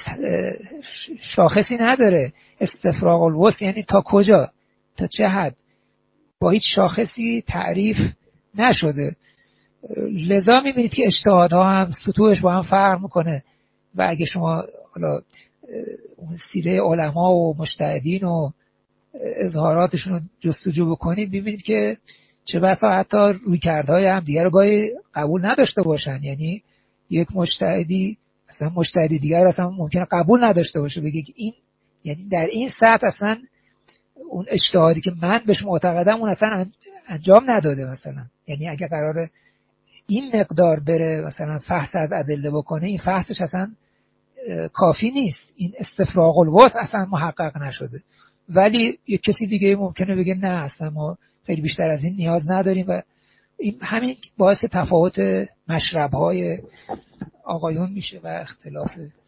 شاخصی نداره. استفراغ الوسع یعنی تا کجا، تا چه حد، با هیچ شاخصی تعریف نشده. لذا میبینید که اجتهادها هم سطوحش با هم فرق میکنه و اگه شما حالا اون سیره علما و مجتهدین و اظهاراتشون رو جستجو بکنید، ببینید که چه بسا حتی رویکردهای هم دیگر رو گاهی قبول نداشته باشن. یعنی یک مجتهدی اصلا مجتهدی دیگر اصلا ممکنه قبول نداشته باشه، بگه که این، یعنی در این سطح اصلا اون اجتهادی که من بهش معتقدم اون اصلا انجام نداده مثلا. یعنی اگه قراره این مقدار بره مثلا فحص از ادله بکنه، این فحصش اصلا کافی نیست، این استفراغ الوسع اصلا محقق نشده. ولی یک کسی دیگه ممکنه بگه نه اصلا ما خیلی بیشتر از این نیاز نداریم و این همین باعث تفاوت مشرب‌های آقایون میشه و اختلاف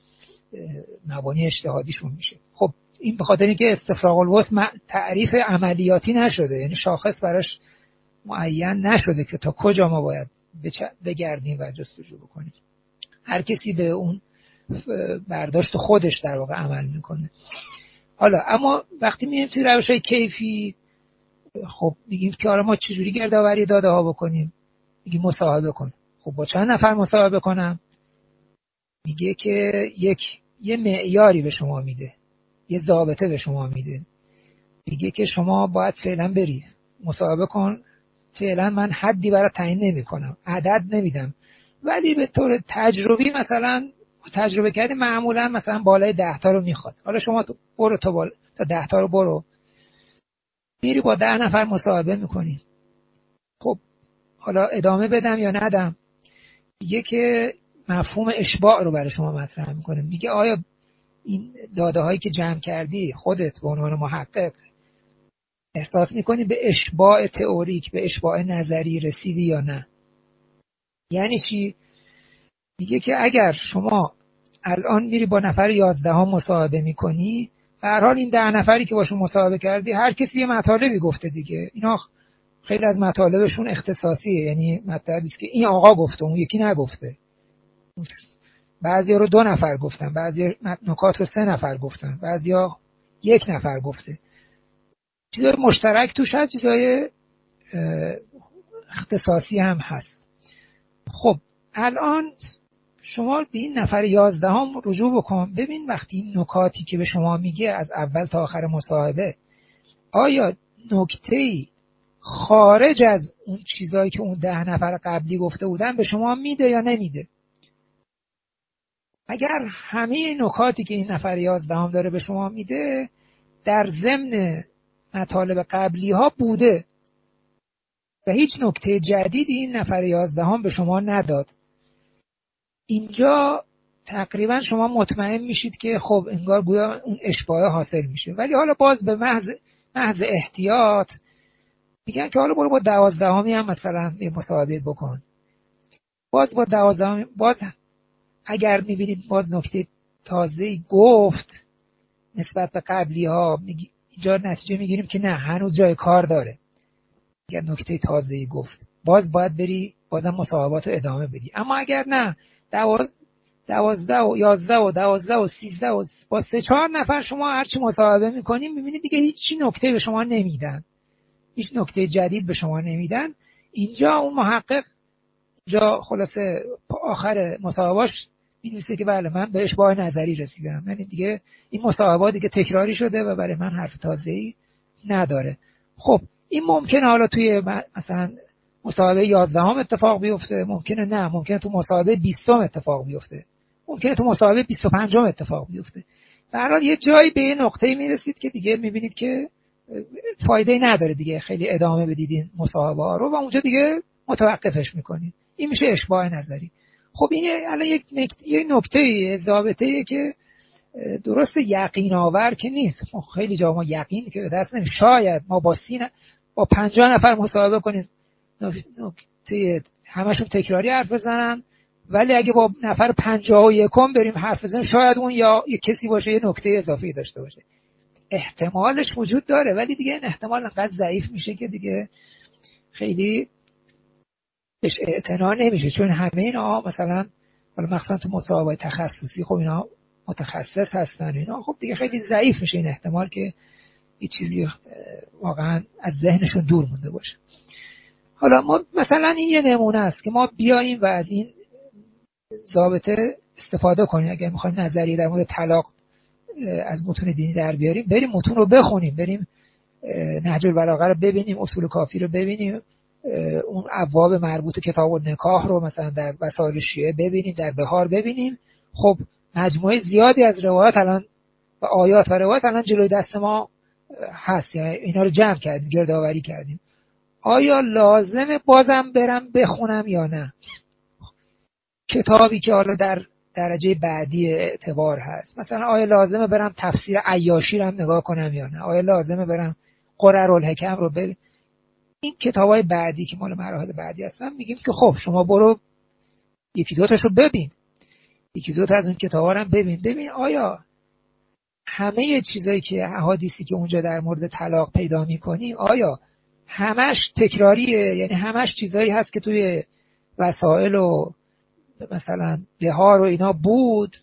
مبانی اجتهادیشون میشه. خب این به خاطر اینکه استفراغ الوسع تعریف عملیاتی نشده، یعنی شاخص براش معین نشده که تا کجا ما باید بگردیم و جستجو بکنیم. هر کسی به اون برداشت خودش در واقع عمل میکنه. حالا اما وقتی میایم توی روش‌های کیفی، خب میگیم که آره ما چجوری گردآوری داده ها بکنیم؟ میگیم مصاحبه کن. خب با چند نفر مصاحبه کنم؟ میگه که یک یه معیاری به شما میده، یه ضابطه به شما میده. میگه که شما باید فعلا بری مصاحبه کن، فعلا من حدی برای تعیین نمی‌کنم، عدد نمیدم، ولی به طور تجربی مثلا تجربه کردی معمولا مثلا بالای ده تا رو میخواد. حالا شما تو برو تا بالا تا ده تا رو برو، میری با ده نفر مصاحبه میکنی. خب حالا ادامه بدم یا ندم؟ میگه که مفهوم اشباع رو برای شما مطرح میکنه. میگه آیا این داده هایی که جمع کردی خودت به عنوان محقق احساس میکنی به اشباع تئوریک، به اشباع نظری رسیدی یا نه؟ یعنی چی؟ میگه که اگر شما الان میری با نفر یازده ها مصاحبه میکنی، به هر حال این ده نفری که باشون مصاحبه کردی هر کسی یه مطالبی گفته دیگه. اینا خیلی از مطالبشون اختصاصیه، یعنی مطلبی است که این آقا گفته اون یکی نگفته. بعضیا رو دو نفر گفتن، بعضیا نکات رو سه نفر گفتن، بعضیا یک نفر گفته. چیزای مشترک توش هست، چیزای اختصاصی هم هست. خب الان شما به این نفر یازده هم رجوع بکن، ببین وقتی این نکاتی که به شما میگه از اول تا آخر مصاحبه، آیا نکته‌ای خارج از اون چیزایی که اون ده نفر قبلی گفته بودن به شما میده یا نمیده؟ اگر همه نکاتی که این نفر یازده هم داره به شما میده در ضمن مطالب قبلی ها بوده و هیچ نکته جدیدی این نفر یازده هم به شما نداد، اینجا تقریبا شما مطمئن میشید که خب انگار گویا اون اشباع حاصل میشه. ولی حالا باز به محض محض احتیاط میگن که حالا برو با دوازدهمی هم مثلا یه مصاحبه بکن. باز با دوازدهمی باز اگر میبینید باز نکته تازه‌ای گفت نسبت به قبلی ها، اینجا نتیجه میگیریم که نه، هنوز جای کار داره. اگر نکته تازه‌ای گفت باز باید بری بازم مصاحبات رو ادامه بدی. اما اگر نه، دوازده و یازده و دوازده و سیزده و با سه چهار نفر شما هرچی مصاحبه میکنیم میبینید دیگه هیچی نکته به شما نمیدن، هیچ نکته جدید به شما نمیدن. اینجا اون محقق جا خلاصه آخر مصاحبهاش می‌نویسه که بله من به اشباع نظری رسیدم، یعنی دیگه این مصاحبه دیگه تکراری شده و برای من حرف تازه‌ای نداره. خب این ممکنه حالا توی مثلا مصاحبه یازدهم اتفاق بیفته، ممکنه نه، ممکنه تو مصاحبه بیستم اتفاق بیفته، ممکنه تو مصاحبه بیست و پنجم اتفاق بیفته. در حال یه جایی به یه نقطه‌ای میرسید که دیگه میبینید که فایده‌ای نداره دیگه خیلی ادامه بدید این مصاحبه ها رو و اونجا دیگه متوقفش میکنید. این میشه اشباع نظری. خب این الان یک یک نکته ضابطه‌ایه که درست یقین آور که نیست. خیلی جا ما یقین که به دست نمیاد. شاید ما با سین با پنجاه نفر مصاحبه کنیم نکته همشون تکراری حرف بزنن، ولی اگه با نفر پنجاه و یکم بریم حرف بزنیم شاید اون یا یک کسی باشه یه نکته اضافی داشته باشه. احتمالش وجود داره، ولی دیگه این احتمال انقدر ضعیف میشه که دیگه خیلی بهش اعتنا نمیشه، چون همه اینا مثلا حالا مثلا تو مصاحبه تخصصی خب اینا متخصص هستن اینا، خب دیگه خیلی ضعیف میشه این احتمال که یه چیزی واقعا از ذهنشون دور مونده باشه. حالا ما مثلا این یه نمونه است که ما بیاییم و از این ضابطه استفاده کنیم. اگر میخوایم نظریه در مورد طلاق از متون دینی در بیاریم، بریم متون رو بخونیم، بریم نهج البلاغه رو ببینیم، اصول کافی رو ببینیم، اون ابواب مربوط کتاب النکاح رو مثلا در وسائل شیعه ببینیم، در بهار ببینیم. خب مجموعه زیادی از روایات الان و آیات و روایات الان جلوی دست ما هست، یعنی اینا رو جمع کردیم، گردآوری کردیم. آیا لازمه بازم برم بخونم یا نه؟ کتابی که حالا در درجه بعدی اعتبار هست، مثلا آیا لازمه برم تفسیر عیاشی رو هم نگاه کنم یا نه؟ آیا لازمه برم قررالحکم رو ببینم؟ این کتابای بعدی که مال مراحل بعدی هستن میگیم که خب شما برو یکی دو تاشو ببین، یکی دو تا از اون کتابا رو هم ببین، ببین آیا همه چیزایی که احادیثی که اونجا در مورد طلاق پیدا می‌کنی آیا همش تکراریه؟ یعنی همش چیزایی هست که توی وسائل و مثلا بهار و اینا بود؟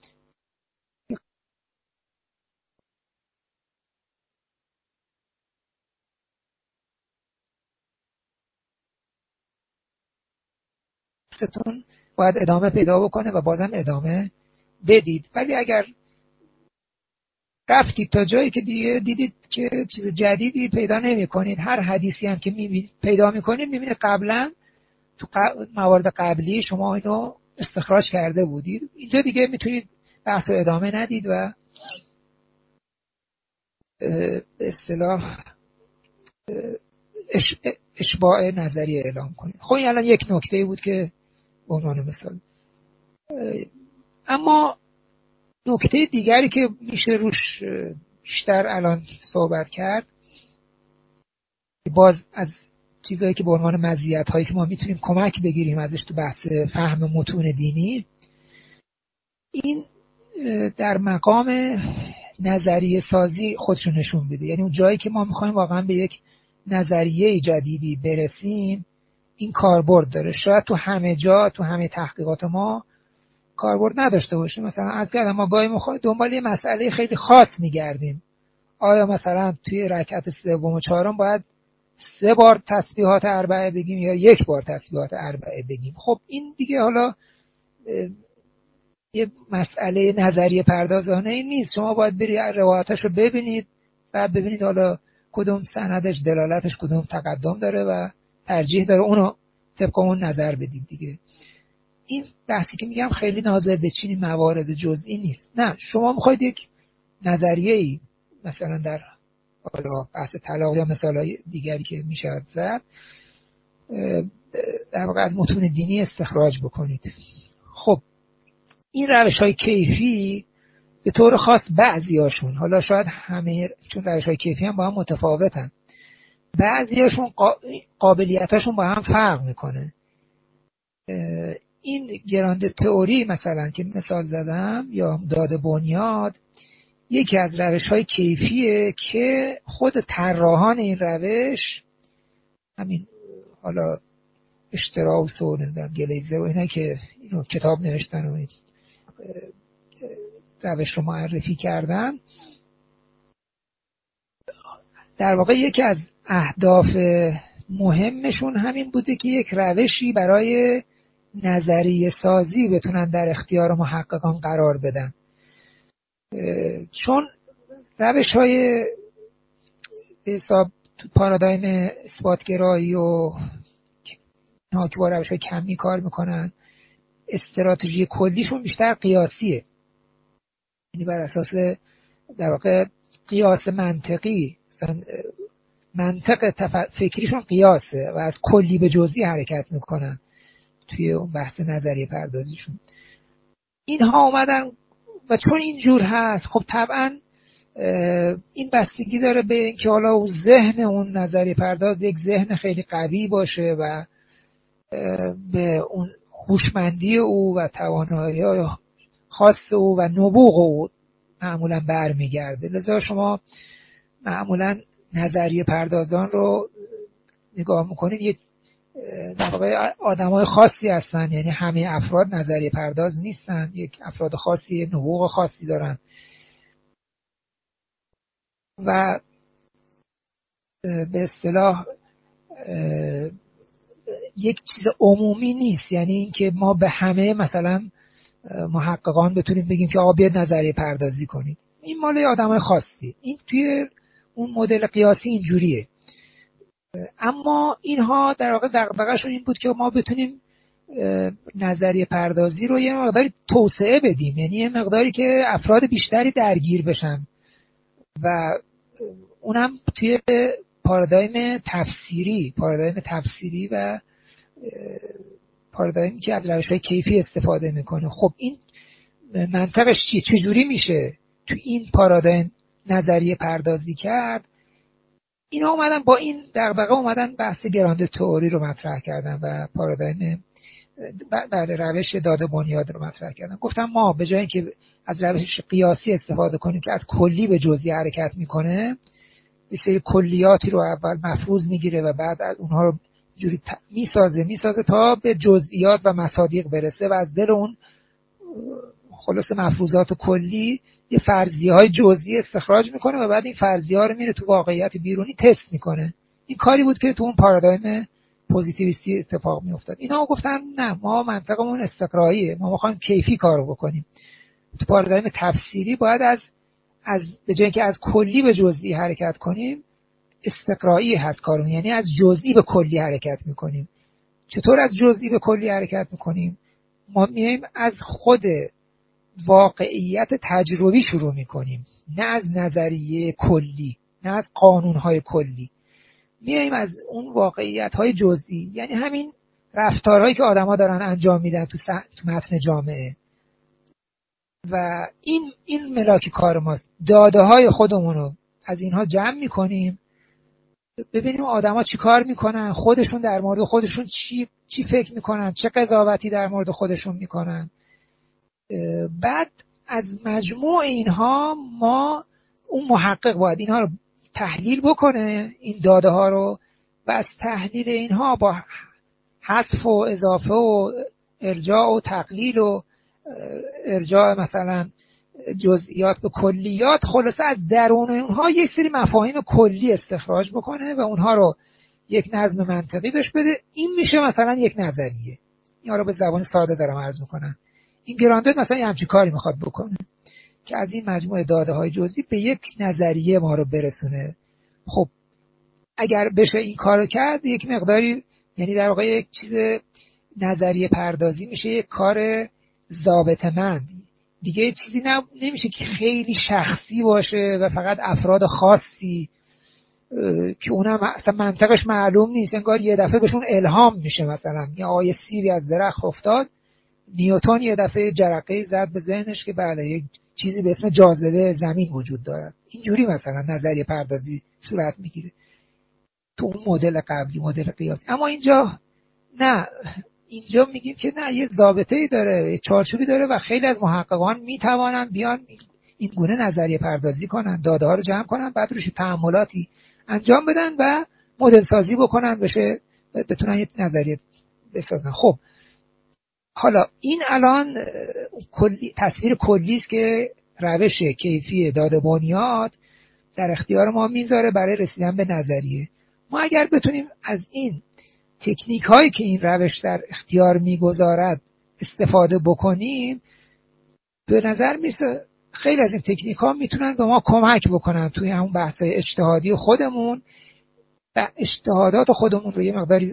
ستون باید ادامه پیدا بکنه و بازم ادامه بدید. ولی اگر رفتید تا جایی که دیگه دیدید که چیز جدیدی پیدا نمی کنید، هر حدیثی هم که می پیدا می کنید می بینید قبلا تو موارد قبلی شما اینو استخراج کرده بودید، اینجا دیگه میتونید بحث رو ادامه ندید و به اصطلاح اش اشباع نظری اعلام کنید. خب این الان یک نکته بود که به عنوان مثال. اما نکته دیگری که میشه روش بیشتر الان صحبت کرد، باز از چیزایی که به عنوان مزیت هایی که ما میتونیم کمک بگیریم ازش تو بحث فهم متون دینی، این در مقام نظریه سازی خودشو نشون بده. یعنی اون جایی که ما میخوایم واقعا به یک نظریه جدیدی برسیم، این کاربرد داره. شاید تو همه جا تو همه تحقیقات ما کاربرد نداشته باشه. مثلا از کردم ما گاهی میخوایم دنبال یه مسئله خیلی خاص میگردیم، آیا مثلا توی رکعت سوم و چهارم باید سه بار تسبیحات اربعه بگیم یا یک بار تسبیحات اربعه بگیم؟ خب این دیگه حالا یه مسئله نظریه پردازانه این نیست. شما باید برید روایاتش رو ببینید، بعد ببینید حالا کدوم سندش دلالتش کدوم تقدم داره و ترجیح داره، اونو طبق اون نظر بدید دیگه. این بحثی که میگم خیلی ناظر به چینی موارد جزئی نیست. نه، شما میخواید یک نظریه‌ای مثلا در حالا بحث طلاق یا مثالای دیگری که میشه زد در واقع از متون دینی استخراج بکنید. خب این روش‌های کیفی به طور خاص بعضیاشون، حالا شاید همه، چون روش‌های کیفی هم با هم متفاوتن، بعضیاشون قابلیتاشون با هم فرق میکنه. این گراند تئوری مثلا که مثال زدم یا داده بنیاد، یکی از روش‌های کیفیه که خود طراحان این روش، همین حالا اشتراوس و نمیدونم گلیزر و اینا که اینو کتاب نوشتن و این روش رو معرفی کردن، در واقع یکی از اهداف مهمشون همین بوده که یک روشی برای نظریه سازی بتونن در اختیار محققان قرار بدن. چون روش های به حساب تو پارادایم اثباتگرایی و اینها که با روش‌های کمی کار میکنن استراتژی کلیشون بیشتر قیاسیه، یعنی بر اساس در واقع قیاس منطقی، منطق تف... فکریشون قیاسه و از کلی به جزئی حرکت میکنن توی اون بحث نظریه پردازیشون. اینها اومدن و چون اینجور هست خب طبعا این بستگی داره به اینکه حالا اون ذهن اون نظریه پرداز یک ذهن خیلی قوی باشه و به اون هوشمندی او و توانایی خاص او و نبوغ او معمولا برمیگرده. لذا شما معمولا نظریه پردازان رو نگاه میکنید یک در واقع آدمای خاصی هستن، یعنی همه افراد نظریه پرداز نیستن، یک افراد خاصی نبوغ خاصی دارن و به اصطلاح یک چیز عمومی نیست، یعنی اینکه ما به همه مثلا محققان بتونیم بگیم که آقا بیاید نظریه پردازی کنید. این مال آدمای خاصی، این توی اون مدل قیاسی اینجوریه. اما اینها در واقع دغدغه‌شون این بود که ما بتونیم نظریه پردازی رو یه مقداری توسعه بدیم، یعنی یه مقداری که افراد بیشتری درگیر بشن و اونم توی پارادایم تفسیری پارادایم تفسیری و پارادایمی که از روش‌های کیفی استفاده میکنه. خب این منطقش چیه؟ چجوری میشه تو این پارادایم نظریه پردازی کرد؟ اینا اومدن با این دغدغه اومدن بحث گراند تئوری رو مطرح کردن و پارادایم بعد روش داده بنیاد رو مطرح کردن. گفتم ما به جای اینکه از روش قیاسی استفاده کنیم که از کلی به جزئی حرکت میکنه، یه سری کلیاتی رو اول مفروض میگیره و بعد از اونها رو جوری میسازه میسازه تا به جزئیات و مصادیق برسه و از دل اون خلاص مفروضات کلی یه فرضیه های جزئی استخراج میکنه و بعد این فرضیه ها رو میره تو واقعیت بیرونی تست میکنه. این کاری بود که تو اون پارادایم پوزیتیویستی اتفاق میافتاد. اینا گفتن نه، ما منطقمون استقراییه، ما میخوایم کیفی کارو بکنیم. تو پارادایم تفسیری باید از از به جای اینکه از کلی به جزئی حرکت کنیم استقرایی هست کارمون، یعنی از جزئی به کلی حرکت میکنیم. چطور از جزئی به کلی حرکت میکنیم؟ ما میایم از خود واقعیت تجربی شروع میکنیم، نه از نظریه کلی، نه از قانونهای کلی. میایم از اون واقعیت‌های جزئی، یعنی همین رفتارهایی که آدما دارن انجام میدن تو, سح... تو متن جامعه. و این این ملاک کار ماست. داده‌های خودمون رو از اینها جمع میکنیم، ببینیم آدما چی کار میکنن، خودشون در مورد خودشون چی چی فکر میکنن، چه قضاوتی در مورد خودشون میکنن. بعد از مجموع اینها ما اون محقق باید اینها رو تحلیل بکنه، این داده ها رو، و از تحلیل اینها با حذف و اضافه و ارجاع و تقلیل و ارجاع مثلا جزئیات به کلیات، خلاصه از درون اونها یک سری مفاهیم کلی استخراج بکنه و اونها رو یک نظم منطقی بهش بده. این میشه مثلا یک نظریه. اینا رو به زبان ساده دارم عرض میکنم. این گراندد مثلا یه همچین کاری میخواد بکنه که از این مجموعه داده های جزئی به یک نظریه ما رو برسونه. خب اگر بشه این کارو کرد، یک مقداری، یعنی در واقع یک چیز نظریه پردازی میشه یک کار ضابطه‌مند دیگه، چیزی نمیشه که خیلی شخصی باشه و فقط افراد خاصی که اونم اصلا منطقش معلوم نیست، انگار یه دفعه بهشون الهام میشه. مثلا یه آیه سیبی از درخت افتاد، نیوتن یه دفعه جرقه زد به ذهنش که بله یک چیزی به اسم جاذبه زمین وجود دارد. اینجوری مثلا نظریه پردازی صورت میگیره تو اون مدل قبلی، مدل قیاسی. اما اینجا نه، اینجا میگیم که نه، یه ضابطه‌ای داره، یه چارچوبی داره و خیلی از محققان میتوانن بیان این گونه نظریه پردازی کنن، داده ها رو جمع کنن، بعد روش تأملاتی انجام بدن و مدل سازی بکنن، بشه بتونن یه نظریه بسازن. خب حالا این الان کلی تصویر کلی است که روش کیفی داده بنیاد در اختیار ما میذاره برای رسیدن به نظریه. ما اگر بتونیم از این تکنیک هایی که این روش در اختیار میگذارد استفاده بکنیم، به نظر میسه خیلی از این تکنیک ها میتونن به ما کمک بکنن توی همون بحث های اجتهادی خودمون و اجتهادات خودمون رو یه مقداری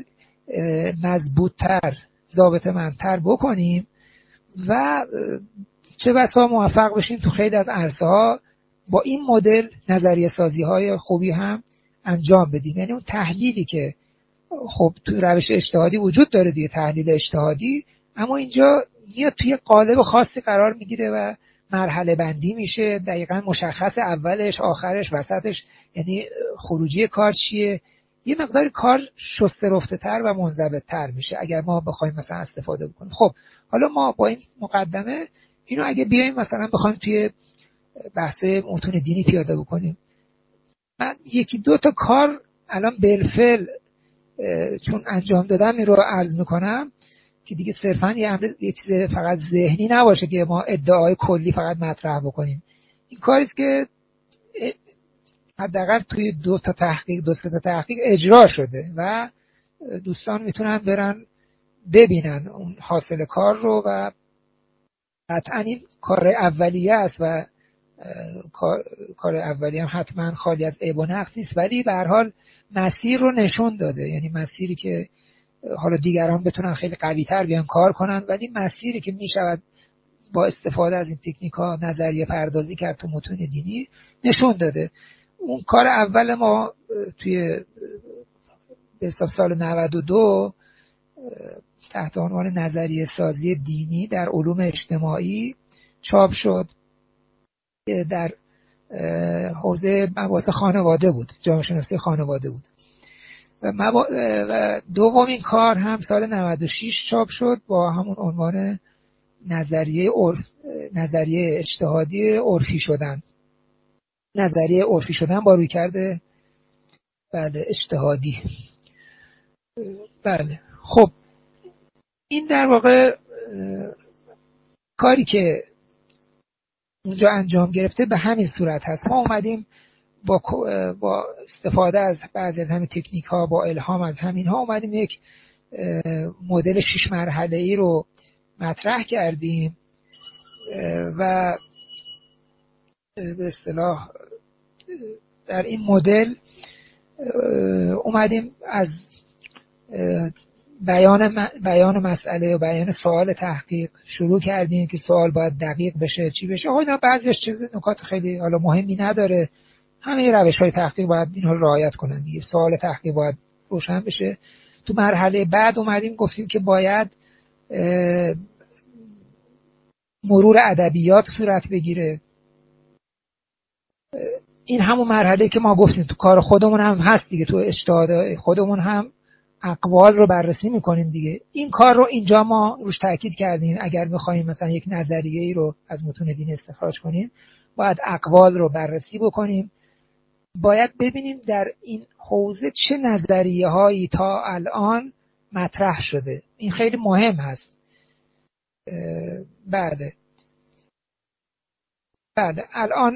مضبوط‌تر، ضابطه‌مندتر بکنیم و چه بسا موفق بشیم تو خیلی از عرصه‌ها با این مدل نظریه سازی‌های خوبی هم انجام بدیم. یعنی اون تحلیلی که خب تو روش اجتهادی وجود داره دیگه، تحلیل اجتهادی، اما اینجا میاد توی قالب خاصی قرار میگیره و مرحله بندی میشه، دقیقاً مشخص اولش، آخرش، وسطش، یعنی خروجی کار چیه. یه مقدار کار شسته رفته تر و منضبط تر میشه اگر ما بخوایم مثلا استفاده بکنیم. خب حالا ما با این مقدمه اینو اگه بیایم مثلا بخوایم توی بحث متون دینی پیاده بکنیم، من یکی دو تا کار الان بالفعل چون انجام دادم این رو عرض میکنم که دیگه صرفا یه امر یه چیز فقط ذهنی نباشه که ما ادعای کلی فقط مطرح بکنیم. این کاری است که حداقل توی دو تا تحقیق دو سه تا تحقیق اجرا شده و دوستان میتونن برن ببینن اون حاصل کار رو و قطعا این کار اولیه است و کار اولیه هم حتما خالی از عیب و نقص نیست، ولی به هر حال مسیر رو نشون داده. یعنی مسیری که حالا دیگران بتونن خیلی قوی تر بیان کار کنن، ولی مسیری که میشود با استفاده از این تکنیک ها نظریه پردازی کرد تو متون دینی نشون داده. اون کار اول ما توی به سال نود و دو تحت عنوان نظریه سازی دینی در علوم اجتماعی چاپ شد، در حوزه مباحث خانواده بود، جامعه شناسی خانواده بود. و, مبا... و دومین کار هم سال نود و شش چاپ شد با همون عنوان نظریه عرف... نظریه اجتهادی عرفی شدن، نظریه عرفی شدن با روی کرده بله اجتهادی. بله خب این در واقع کاری که اونجا انجام گرفته به همین صورت هست. ما اومدیم با با استفاده از بعضی از همین تکنیک ها، با الهام از همین ها اومدیم یک مدل شش مرحله ای رو مطرح کردیم و به اصطلاح در این مدل اومدیم از بیان بیان مسئله و بیان سوال تحقیق شروع کردیم که سوال باید دقیق بشه، چی بشه. آقا اینا بعضیش چیز نکات خیلی حالا مهمی نداره، همه روش‌های تحقیق باید اینها رو رعایت کنن دیگه. سوال تحقیق باید روشن بشه. تو مرحله بعد اومدیم گفتیم که باید مرور ادبیات صورت بگیره. این همون مرحله که ما گفتیم تو کار خودمون هم هست دیگه، تو اجتهاد خودمون هم اقوال رو بررسی میکنیم دیگه. این کار رو اینجا ما روش تاکید کردیم. اگر بخوایم مثلا یک نظریه‌ای رو از متون دینی استخراج کنیم باید اقوال رو بررسی بکنیم، باید ببینیم در این حوزه چه نظریه هایی تا الان مطرح شده. این خیلی مهم هست. بله بله الان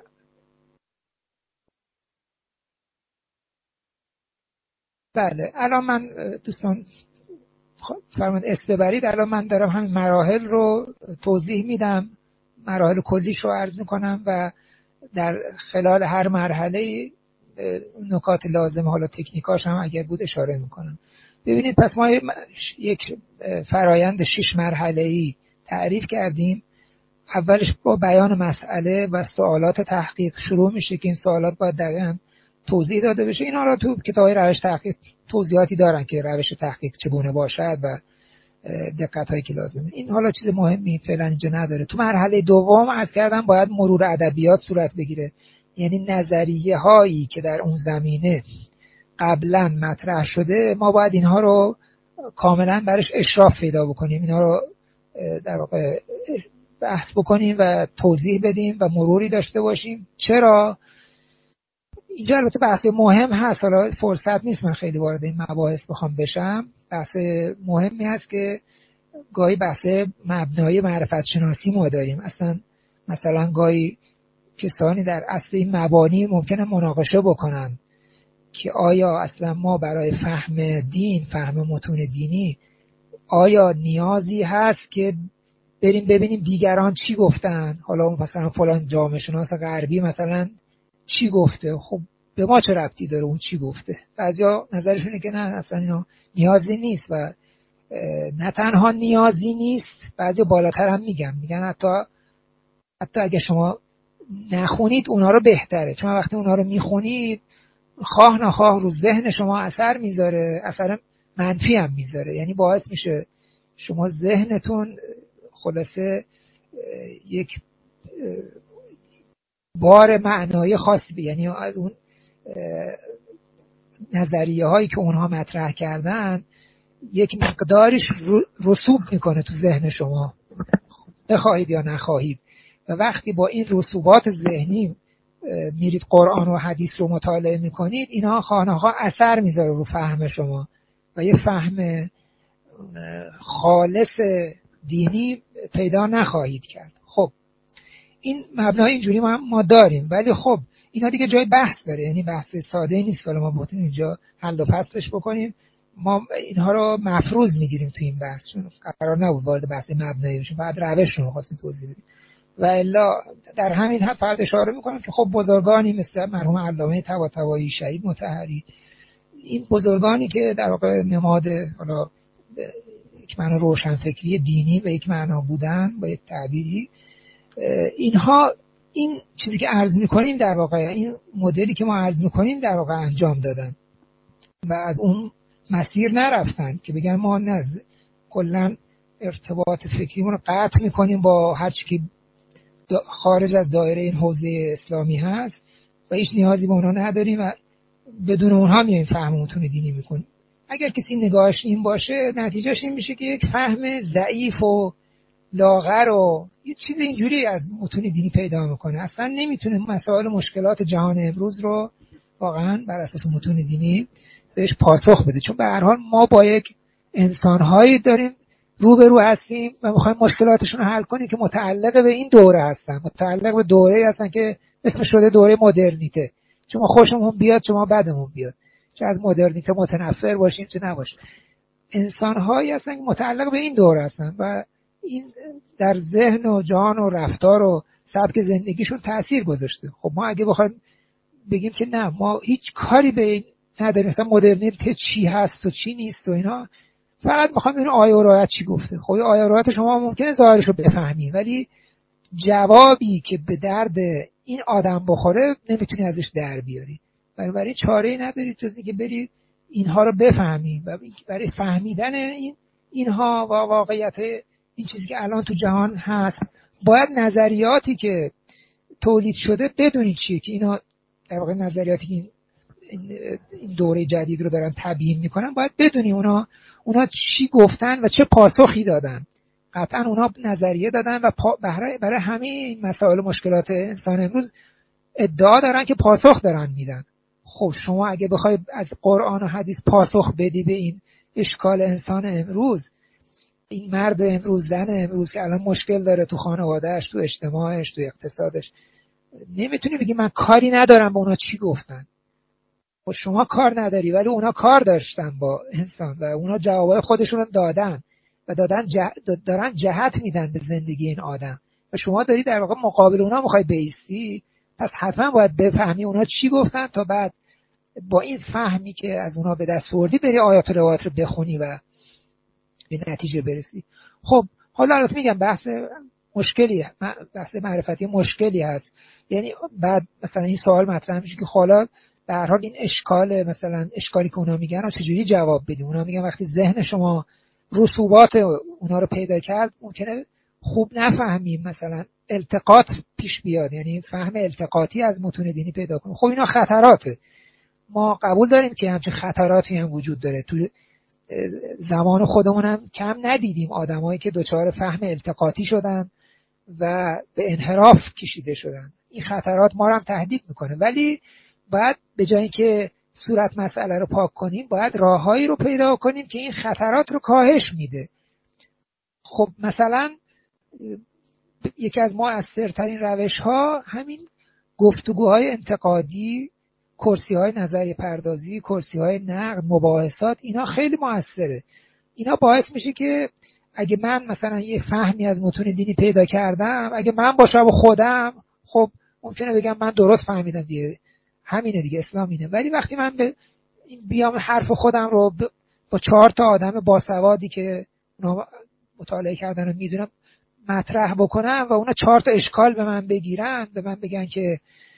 بله الان من دوستان فرمایید اسم ببرید، الان من دارم همین مراحل رو توضیح میدم، مراحل کلیش رو عرض میکنم و در خلال هر مرحله نکات لازم حالا تکنیکاش هم اگر بود اشاره میکنم. ببینید پس ما یک فرایند شش مرحله‌ای تعریف کردیم. اولش با بیان مسئله و سوالات تحقیق شروع میشه که این سوالات باید دقیقاً توضیح داده بشه. اینا رو تو کتاب‌های روش تحقیق توضیحاتی دارن که روش تحقیق چگونه باشد و دقت‌هایی که لازمه. این حالا چیز مهمی فعلا اینجا نداره. تو مرحله دوم عرض کردم باید مرور ادبیات صورت بگیره، یعنی نظریه هایی که در اون زمینه قبلا مطرح شده ما باید اینها رو کاملا برش اشراف پیدا بکنیم، اینها رو در واقع بحث بکنیم و توضیح بدیم و مروری داشته باشیم. چرا؟ اینجا البته بحث مهم هست، حالا فرصت نیست من خیلی وارد این مباحث بخوام بشم. بحث مهمی هست که گاهی بحث مبنای معرفت شناسی ما داریم. اصلا مثلا گاهی کسانی در اصل این مبانی ممکنه مناقشه بکنن که آیا اصلا ما برای فهم دین، فهم متون دینی، آیا نیازی هست که بریم ببینیم دیگران چی گفتن؟ حالا مثلا فلان جامعه شناس غربی مثلا چی گفته؟ خب به ما چه ربطی داره اون چی گفته. بعضیا نظرشونه که نه اصلا اینا نیازی نیست و نه تنها نیازی نیست، بعضی بالاتر هم میگن میگن حتی حتی اگه شما نخونید اونا رو بهتره، چون وقتی اونا رو میخونید خواه نخواه رو ذهن شما اثر میذاره، اثر منفی هم میذاره، یعنی باعث میشه شما ذهنتون خلاصه یک بار معنایی خاصی، یعنی از اون نظریه هایی که اونها مطرح کردن یک مقدارش رسوب میکنه تو ذهن شما، بخواهید یا نخواهید. و وقتی با این رسوبات ذهنی میرید قرآن و حدیث رو مطالعه میکنید، اینها خانه‌ها اثر میذاره رو فهم شما و یه فهم خالص دینی پیدا نخواهید کرد. خب این مبنای اینجوری ما, ما داریم، ولی خب اینا دیگه جای بحث داره، یعنی بحث ساده نیست که ما بتونیم اینجا حل و فصلش بکنیم. ما اینها رو مفروض میگیریم تو این بحث، چون قرار نبود وارد بحث مبنایی بشیم، بعد روششون رو خواستیم توضیح بدیم. و الا در همین حد فقط اشاره میکنم که خب بزرگانی مثل مرحوم علامه طباطبایی، شهید مطهری، این بزرگانی که در واقع نماد حالا یک معنی روشنفکری دینی و یک معنا بودن با یک تعبیری، اینها این چیزی که عرض میکنیم در واقع این مدلی که ما عرض میکنیم در واقع انجام دادن و از اون مسیر نرفتن که بگن ما نه کلا ارتباط فکریمون رو قطع میکنیم با هر چی که خارج از دایره این حوزه اسلامی هست و هیچ نیازی به اونها نداریم و بدون اونها میایم فهم متون دینی میکنیم. اگر کسی نگاهش این باشه، نتیجهش این میشه که یک فهم ضعیف و لاغر و یه چیز اینجوری از متون دینی پیدا میکنه، اصلا نمیتونه مسائل مشکلات جهان امروز رو واقعا بر اساس متون دینی بهش پاسخ بده. چون به هر حال ما با یک انسان‌هایی داریم روبرو هستیم و میخوایم مشکلاتشون رو حل کنیم که متعلق به این دوره هستن، متعلق به دوره هستن که اسمش شده دوره مدرنیته، چون ما خوشمون بیاد چون ما بدمون بیاد، چه از مدرنیته متنفر باشیم چه نباشیم. انسان‌هایی هستن که متعلق به این دوره هستن و این در ذهن و جان و رفتار و سبک زندگیشون تأثیر گذاشته. خب ما اگه بخوایم بگیم که نه ما هیچ کاری به این نداریم، مثلا مدرنیته چی هست و چی نیست و اینا، فقط میخوام این آیه و آیات چی گفته. خب آیه و آیات شما ممکنه ظاهرش رو بفهمی، ولی جوابی که به درد این آدم بخوره نمیتونی ازش در بیاری. برای چاره‌ای نداری جز اینکه بری اینها رو بفهمی و برای فهمیدن این اینها و واقعیت این چیزی که الان تو جهان هست باید نظریاتی که تولید شده بدونی چیه، که اینا در واقع نظریاتی که این دوره جدید رو دارن تبیین میکنن باید بدونی اونا اونا چی گفتن و چه پاسخی دادن. قطعا اونا نظریه دادن و برای برای همه این مسائل و مشکلات انسان امروز ادعا دارن که پاسخ دارن میدن. خب شما اگه بخوای از قرآن و حدیث پاسخ بدی به این اشکال انسان امروز، این مرد امروز، زن امروز که الان مشکل داره تو خانوادهش، تو اجتماعش، تو اقتصادش، نمیتونی بگی من کاری ندارم با اونا چی گفتن. خب شما کار نداری ولی اونا کار داشتن با انسان و اونا جوابای خودشون رو دادن و دادن جه... دارن جهت میدن به زندگی این آدم و شما داری در واقع مقابل اونا میخوای بایستی، پس حتما باید بفهمی اونا چی گفتن تا بعد با این فهمی که از اونا به دست آوردی بری آیات و روایات رو بخونی و به نتیجه برسی. خب حالا البته میگم بحث مشکلی بحث معرفتی مشکلی هست، یعنی بعد مثلا این سوال مطرح میشه که حالا به هر حال این اشکال مثلا اشکالی که اونا میگن چجوری جواب بدیم؟ اونا میگن وقتی ذهن شما رسوبات اونا رو پیدا کرد ممکنه خوب نفهمیم، مثلا التقاط پیش بیاد، یعنی فهم التقاطی از متون دینی پیدا کنیم. خب اینا خطراته، ما قبول داریم که همچین خطراتی هم وجود داره. تو زمان خودمون هم کم ندیدیم آدمایی که دچار فهم التقاطی شدن و به انحراف کشیده شدن. این خطرات ما رو هم تهدید میکنه، ولی باید به جای که صورت مسئله رو پاک کنیم باید راههایی رو پیدا کنیم که این خطرات رو کاهش میده. خب مثلا یکی از مؤثرترین روش ها همین گفتگوهای انتقادی، کرسی های نظریه پردازی، کرسی های نقد، مباحثات، اینا خیلی مؤثره. اینا باعث میشه که اگه من مثلا یه فهمی از متون دینی پیدا کردم، اگه من باشم و خودم، خب ممکنه بگم من درست فهمیدم دیگه، همینه دیگه، اسلام اینه. ولی وقتی من به بیام حرف خودم رو با چهار تا آدم باسوادی که اونا مطالعه کردن و میدونم مطرح بکنم و اونا چهار تا اشکال به من بگیرن، به من بگن که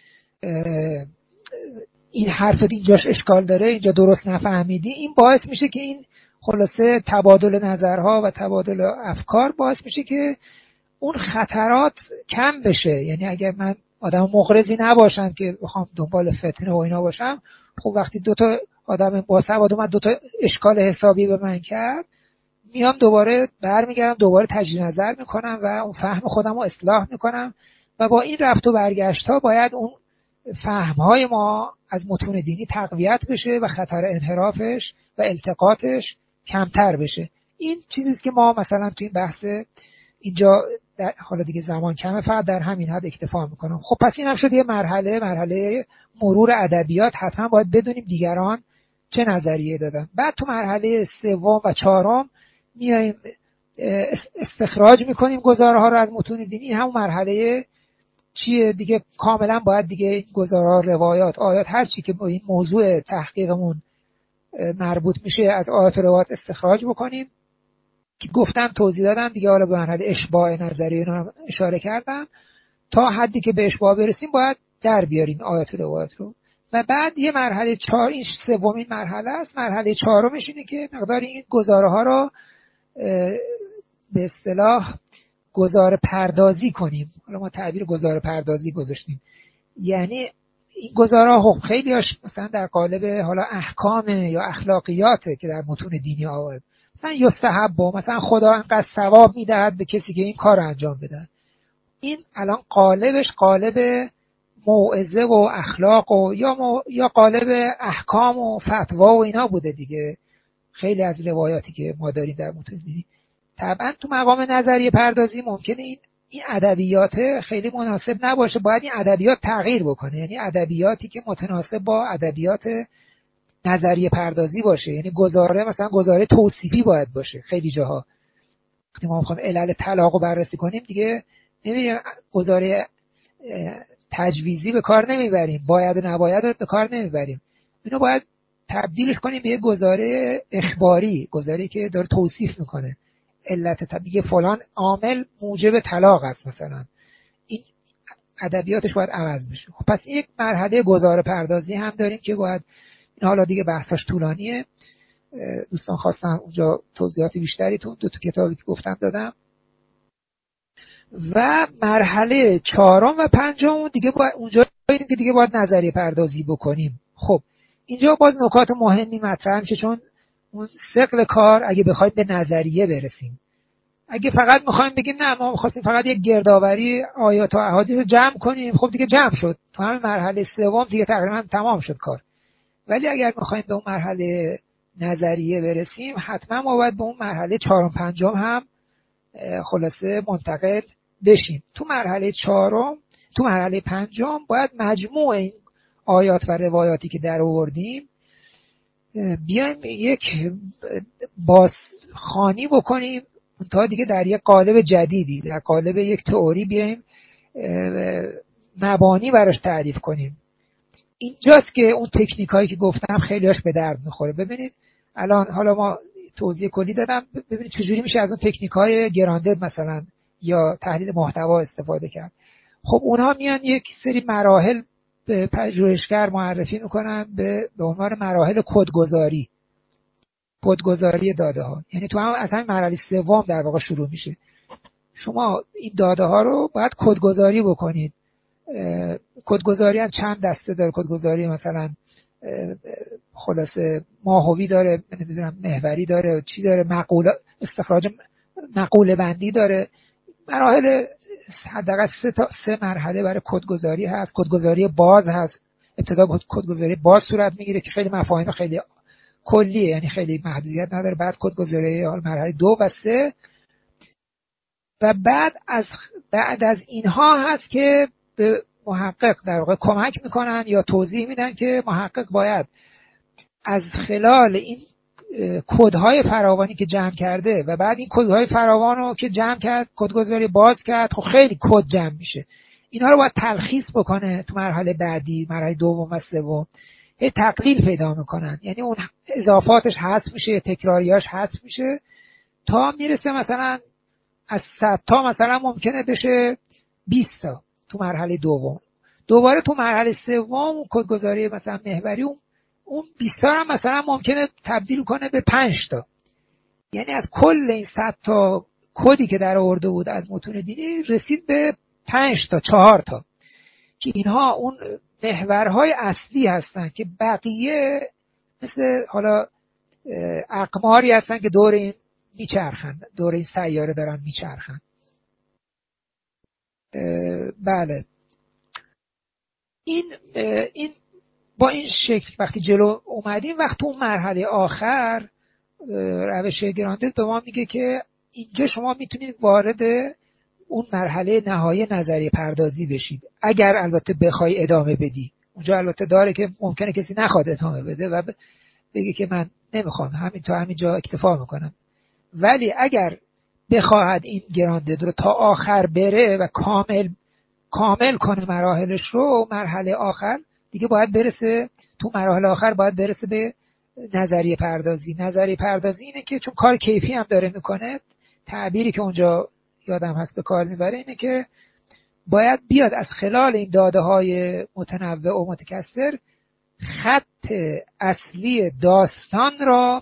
این حرفت اینجاش اشکال داره، اینجا درست نفهمیدی، این باعث میشه که این خلاصه تبادل نظرها و تبادل افکار باعث میشه که اون خطرات کم بشه. یعنی اگر من آدم مغرضی نباشم که بخوام دنبال فتنه و اینا باشم، خب وقتی دو تا آدم باسواد اومد دو تا اشکال حسابی به من کرد، میام دوباره برمیگردم دوباره تجدید نظر میکنم و اون فهم خودم رو اصلاح میکنم و با این رفت و برگشت ها باید اون فهم های ما از متون دینی تقویت بشه و خطر انحرافش و التقاطش کمتر بشه. این چیزیست که ما مثلا تو این بحث اینجا در حالا دیگه زمان کمه، فقط در همین حد اکتفا میکنم. خب پس این هم شد یه مرحله مرحله مرور ادبیات. حتما باید بدونیم دیگران چه نظریه دادن. بعد تو مرحله سوم و چهارم میایم استخراج میکنیم گزاره ها رو از متون دینی. این همون مرحله چیه دیگه، کاملا باید دیگه گزاره ها، روایات، آیات، هر چی که با این موضوع تحقیقمون مربوط میشه از آیات و روایات استخراج بکنیم که گفتم توضیح دادم دیگه. حالا به مرحله اشباع نظریه رو اشاره کردم. تا حدی که به اشباع برسیم باید در بیاریم آیات و روایات رو. و بعد یه مرحله چهار، این سومین مرحله است. مرحله چهارمش اینه که مقدار این گزاره ها رو به اصطلاح گزاره پردازی کنیم. حالا ما تعبیر گزاره پردازی گذاشتیم، یعنی این گزاره ها خیلی هاش مثلا در قالب حالا احکام یا اخلاقیاته که در متون دینی آورد، مثلا یستحب، مثلا خدا انقدر ثواب میدهد به کسی که این کار رو انجام بده. این الان قالبش قالب موعظه و اخلاق و یا مو... یا قالب احکام و فتوا و اینا بوده دیگه. خیلی از روایاتی که ما داریم در متون دینی طبعا تو مقام نظریه پردازی ممکنه این این ادبیات خیلی مناسب نباشه، باید این ادبیات تغییر بکنه. یعنی ادبیاتی که متناسب با ادبیات نظریه پردازی باشه. یعنی گزاره مثلا گزاره توصیفی باید باشه. خیلی جاها وقتی ما میخوایم علل طلاق رو بررسی کنیم دیگه نمیریم گزاره تجویزی به کار نمیبریم، باید و نباید رو به کار نمیبریم. اینو باید تبدیلش کنیم به یه گزاره اخباری، گزاره‌ای که داره توصیف میکنه علت طبیعی فلان عامل موجب طلاق است مثلا. این ادبیاتش باید عوض بشه. خب پس یک مرحله گزاره پردازی هم داریم که باید، این حالا دیگه بحثش طولانیه، دوستان خواستم اونجا توضیحات بیشتری تو دو تا کتابی که گفتم دادم. و مرحله چهارم و پنجم دیگه باید اونجا که دیگه باید نظریه پردازی بکنیم. خب اینجا باز نکات مهمی مطرح میشه، چون اون ثقل کار اگه بخوایم به نظریه برسیم، اگه فقط میخوایم بگیم نه ما می‌خواستیم فقط یک گردآوری آیات و احادیث رو جمع کنیم، خب دیگه جمع شد، تو همین مرحله سوم دیگه تقریبا تمام شد کار. ولی اگر میخوایم به اون مرحله نظریه برسیم، حتما ما باید به اون مرحله چهارم پنجم هم خلاصه منتقل بشیم. تو مرحله چهارم، تو مرحله پنجم باید مجموع این آیات و روایاتی که در آوردیم بیایم یک بازخوانی بکنیم، تا دیگه در یک قالب جدیدی، در قالب یک تئوری بیایم مبانی براش تعریف کنیم. اینجاست که اون تکنیک هایی که گفتم خیلی هاش به درد میخوره. ببینید الان حالا ما توضیح کلی دادم، ببینید چجوری میشه از اون تکنیک های گراندد مثلا یا تحلیل محتوا استفاده کرد. خب اونها میان یک سری مراحل به پژوهشگر معرفی میکنن به به عنوان مراحل کدگذاری، کدگذاری داده ها. یعنی تو هم اصلا مرحله سوم در واقع شروع میشه. شما این داده ها رو باید کدگذاری بکنید. کدگذاری هم چند دسته داره. کدگذاری مثلا خلاصه ماهوی داره، نمیدونم محوری داره، چی داره، مقوله، استخراج مقوله بندی داره. مراحل حداقل سه تا سه مرحله برای کدگذاری هست. کدگذاری باز هست، ابتدا با کدگذاری باز صورت میگیره که خیلی مفاهیم خیلی کلیه، یعنی خیلی محدودیت نداره. بعد کدگذاری مرحله دو و سه و بعد از بعد از اینها هست که به محقق در واقع کمک میکنن یا توضیح میدن که محقق باید از خلال این کدهای فراوانی که جمع کرده و بعد این کدهای فراوان رو که جمع کرد، کدگذاری باز کرد، خب خیلی کد جمع میشه. اینا رو باید تلخیص بکنه تو مرحله بعدی، مرحله دوم و سوم، هی تقلیل پیدا میکنن، یعنی اون اضافاتش حذف میشه، تکراریاش حذف میشه تا میرسه مثلا از صد تا مثلا ممکنه بشه بیست تا تو مرحله دوم. دوباره تو مرحله سوم کدگذاری مثلا محوری اون اون بیست تا هم مثلا ممکنه تبدیل کنه به پنج تا. یعنی از کل این صد تا کدی که در آورده بود از متون دینی رسید به پنج تا چهار تا که اینها اون محورهای اصلی هستن که بقیه مثل حالا اقماری هستن که دور این میچرخن، دور این سیاره دارن میچرخن. بله این این با این شکل وقتی جلو اومدیم، وقتی اون مرحله آخر روش گراندل به ما میگه که اینجا شما میتونید وارد اون مرحله نهایی نظریه پردازی بشید، اگر البته بخوای ادامه بدی. اونجا البته داره که ممکنه کسی نخواد ادامه بده و بگه که من نمیخوام، همین تا همینجا اکتفا میکنم. ولی اگر بخواهد این گراندل رو تا آخر بره و کامل کامل کنه مراحلش رو، مرحله آخر دیگه باید برسه، تو مراحل آخر باید برسه به نظریه پردازی. نظریه پردازی اینه که چون کار کیفی هم داره میکنه، تعبیری که اونجا یادم هست به کار میبره اینه که باید بیاد از خلال این داده های متنوع و متکثر خط اصلی داستان را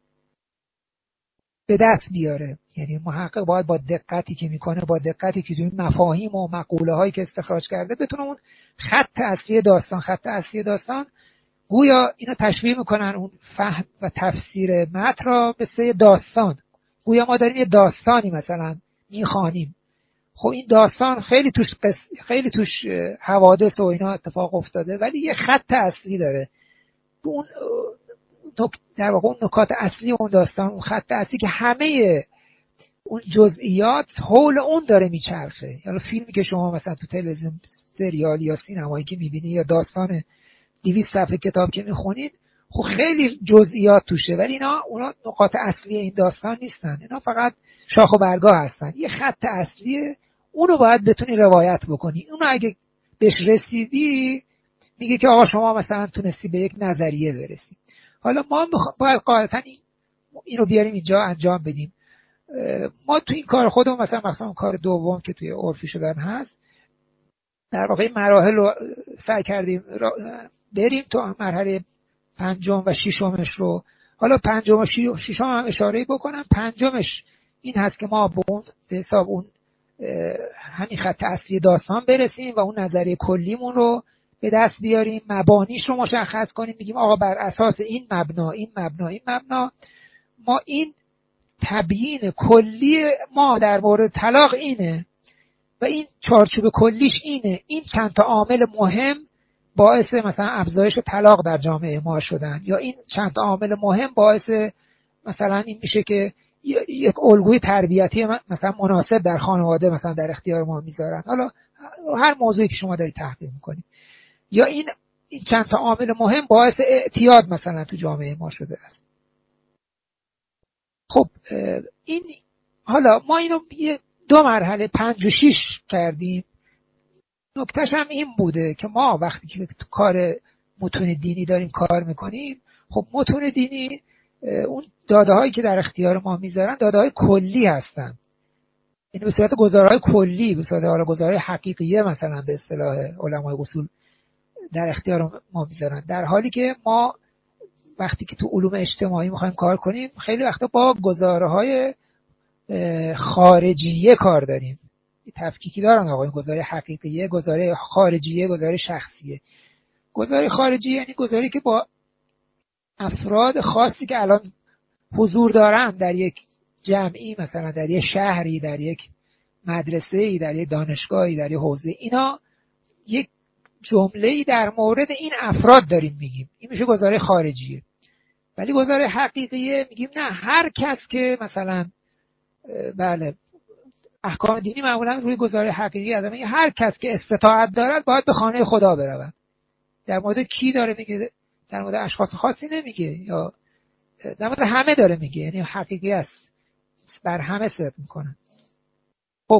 به دست بیاره. یعنی محقق باید با دقتی که میکنه، با دقتی که توی مفاهیم و مقوله هایی که استخراج کرده، بتونه اون خط اصلی داستان خط اصلی داستان گویا اینا تشبیه میکنن اون فهم و تفسیر متن را به سه داستان. گویا ما داریم یه داستانی مثلا میخوانیم، خب این داستان خیلی توش قص... خیلی توش حوادث و اینا اتفاق افتاده، ولی یه خط اصلی داره. اون در واقع اون نکات اصلی اون داستان، اون خط اصلی که همه اون جزئیات حول اون داره میچرخه. یعنی فیلمی که شما مثلا تو تلویزیون، سریالی یا سینمایی که میبینی، یا داستان دویست صفحه کتاب که میخونید، خب خیلی جزئیات توشه، ولی اینا اونا نقاط اصلی این داستان نیستن، اینا فقط شاخ و برگا هستن. یه خط اصلیه، اونو باید بتونی روایت بکنی. اونو اگه بهش رسیدی میگه که آقا شما مثلا تونستی به یک نظریه برسی. حالا ما باید قاعدتا این اینو بیاریم اینجا انجام بدیم. ما تو این کار خودمون مثلا مثلا کار دوم که توی عرفی شدن هست، در واقع مراحل رو سعی کردیم بریم تو مرحله پنجم و ششمش رو. حالا پنجم و ششم هم اشاره بکنم. پنجمش این هست که ما به اون به حساب اون همین خط اصلی داستان برسیم و اون نظریه کلیمون رو به دست بیاریم، مبانیش رو مشخص کنیم، بگیم آقا بر اساس این مبنا این مبنا این مبنا ما این تبیین کلی ما در مورد طلاق اینه و این چارچوب کلیش اینه، این چند تا عامل مهم باعث مثلا افزایش طلاق در جامعه ما شدن، یا این چند تا عامل مهم باعث مثلا این میشه که یک الگوی تربیتی مثلا مناسب در خانواده مثلا در اختیار ما میذارن. حالا هر موضوعی که شما دارید تحقیق میکنید، یا این این چند تا عامل مهم باعث اعتیاد مثلا تو جامعه ما شده است. خب این حالا ما اینو دو مرحله پنج و شش کردیم. نکتهش هم این بوده که ما وقتی که تو کار متون دینی داریم کار میکنیم، خب متون دینی اون داده هایی که در اختیار ما میذارن داده های کلی هستن، یعنی به صورت گزارهای کلی، به صورت حالا گزارهای حقیقیه مثلا به اصطلاح علمای اصول در اختیار ما میذارن، در حالی که ما وقتی که تو علوم اجتماعی میخوایم کار کنیم خیلی وقتا با گزارهای خارجیه کار داریم. تفکیکی دارن آقا، این گزاره حقیقیه، گزاره خارجیه، گزاره شخصیه. گزاره خارجی یعنی گزاری که با افراد خاصی که الان حضور دارن در یک جمعی، مثلا در یک شهری، در یک مدرسه‌ای، در یک دانشگاهی، در یک حوزه، اینا یک جمله‌ای در مورد این افراد داریم میگیم، این میشه گزاره خارجیه. ولی گزاره حقیقیه میگیم نه، هر کس که مثلا بله احکام دینی معمولا روی گزاره حقیقی آدم میگه هر کس که استطاعت دارد باید به خانه خدا برود. در مورد کی داره میگه؟ در مورد اشخاص خاصی نمیگه، یا در مورد همه داره میگه، یعنی حقیقی است، بر همه صدق میکنه. خب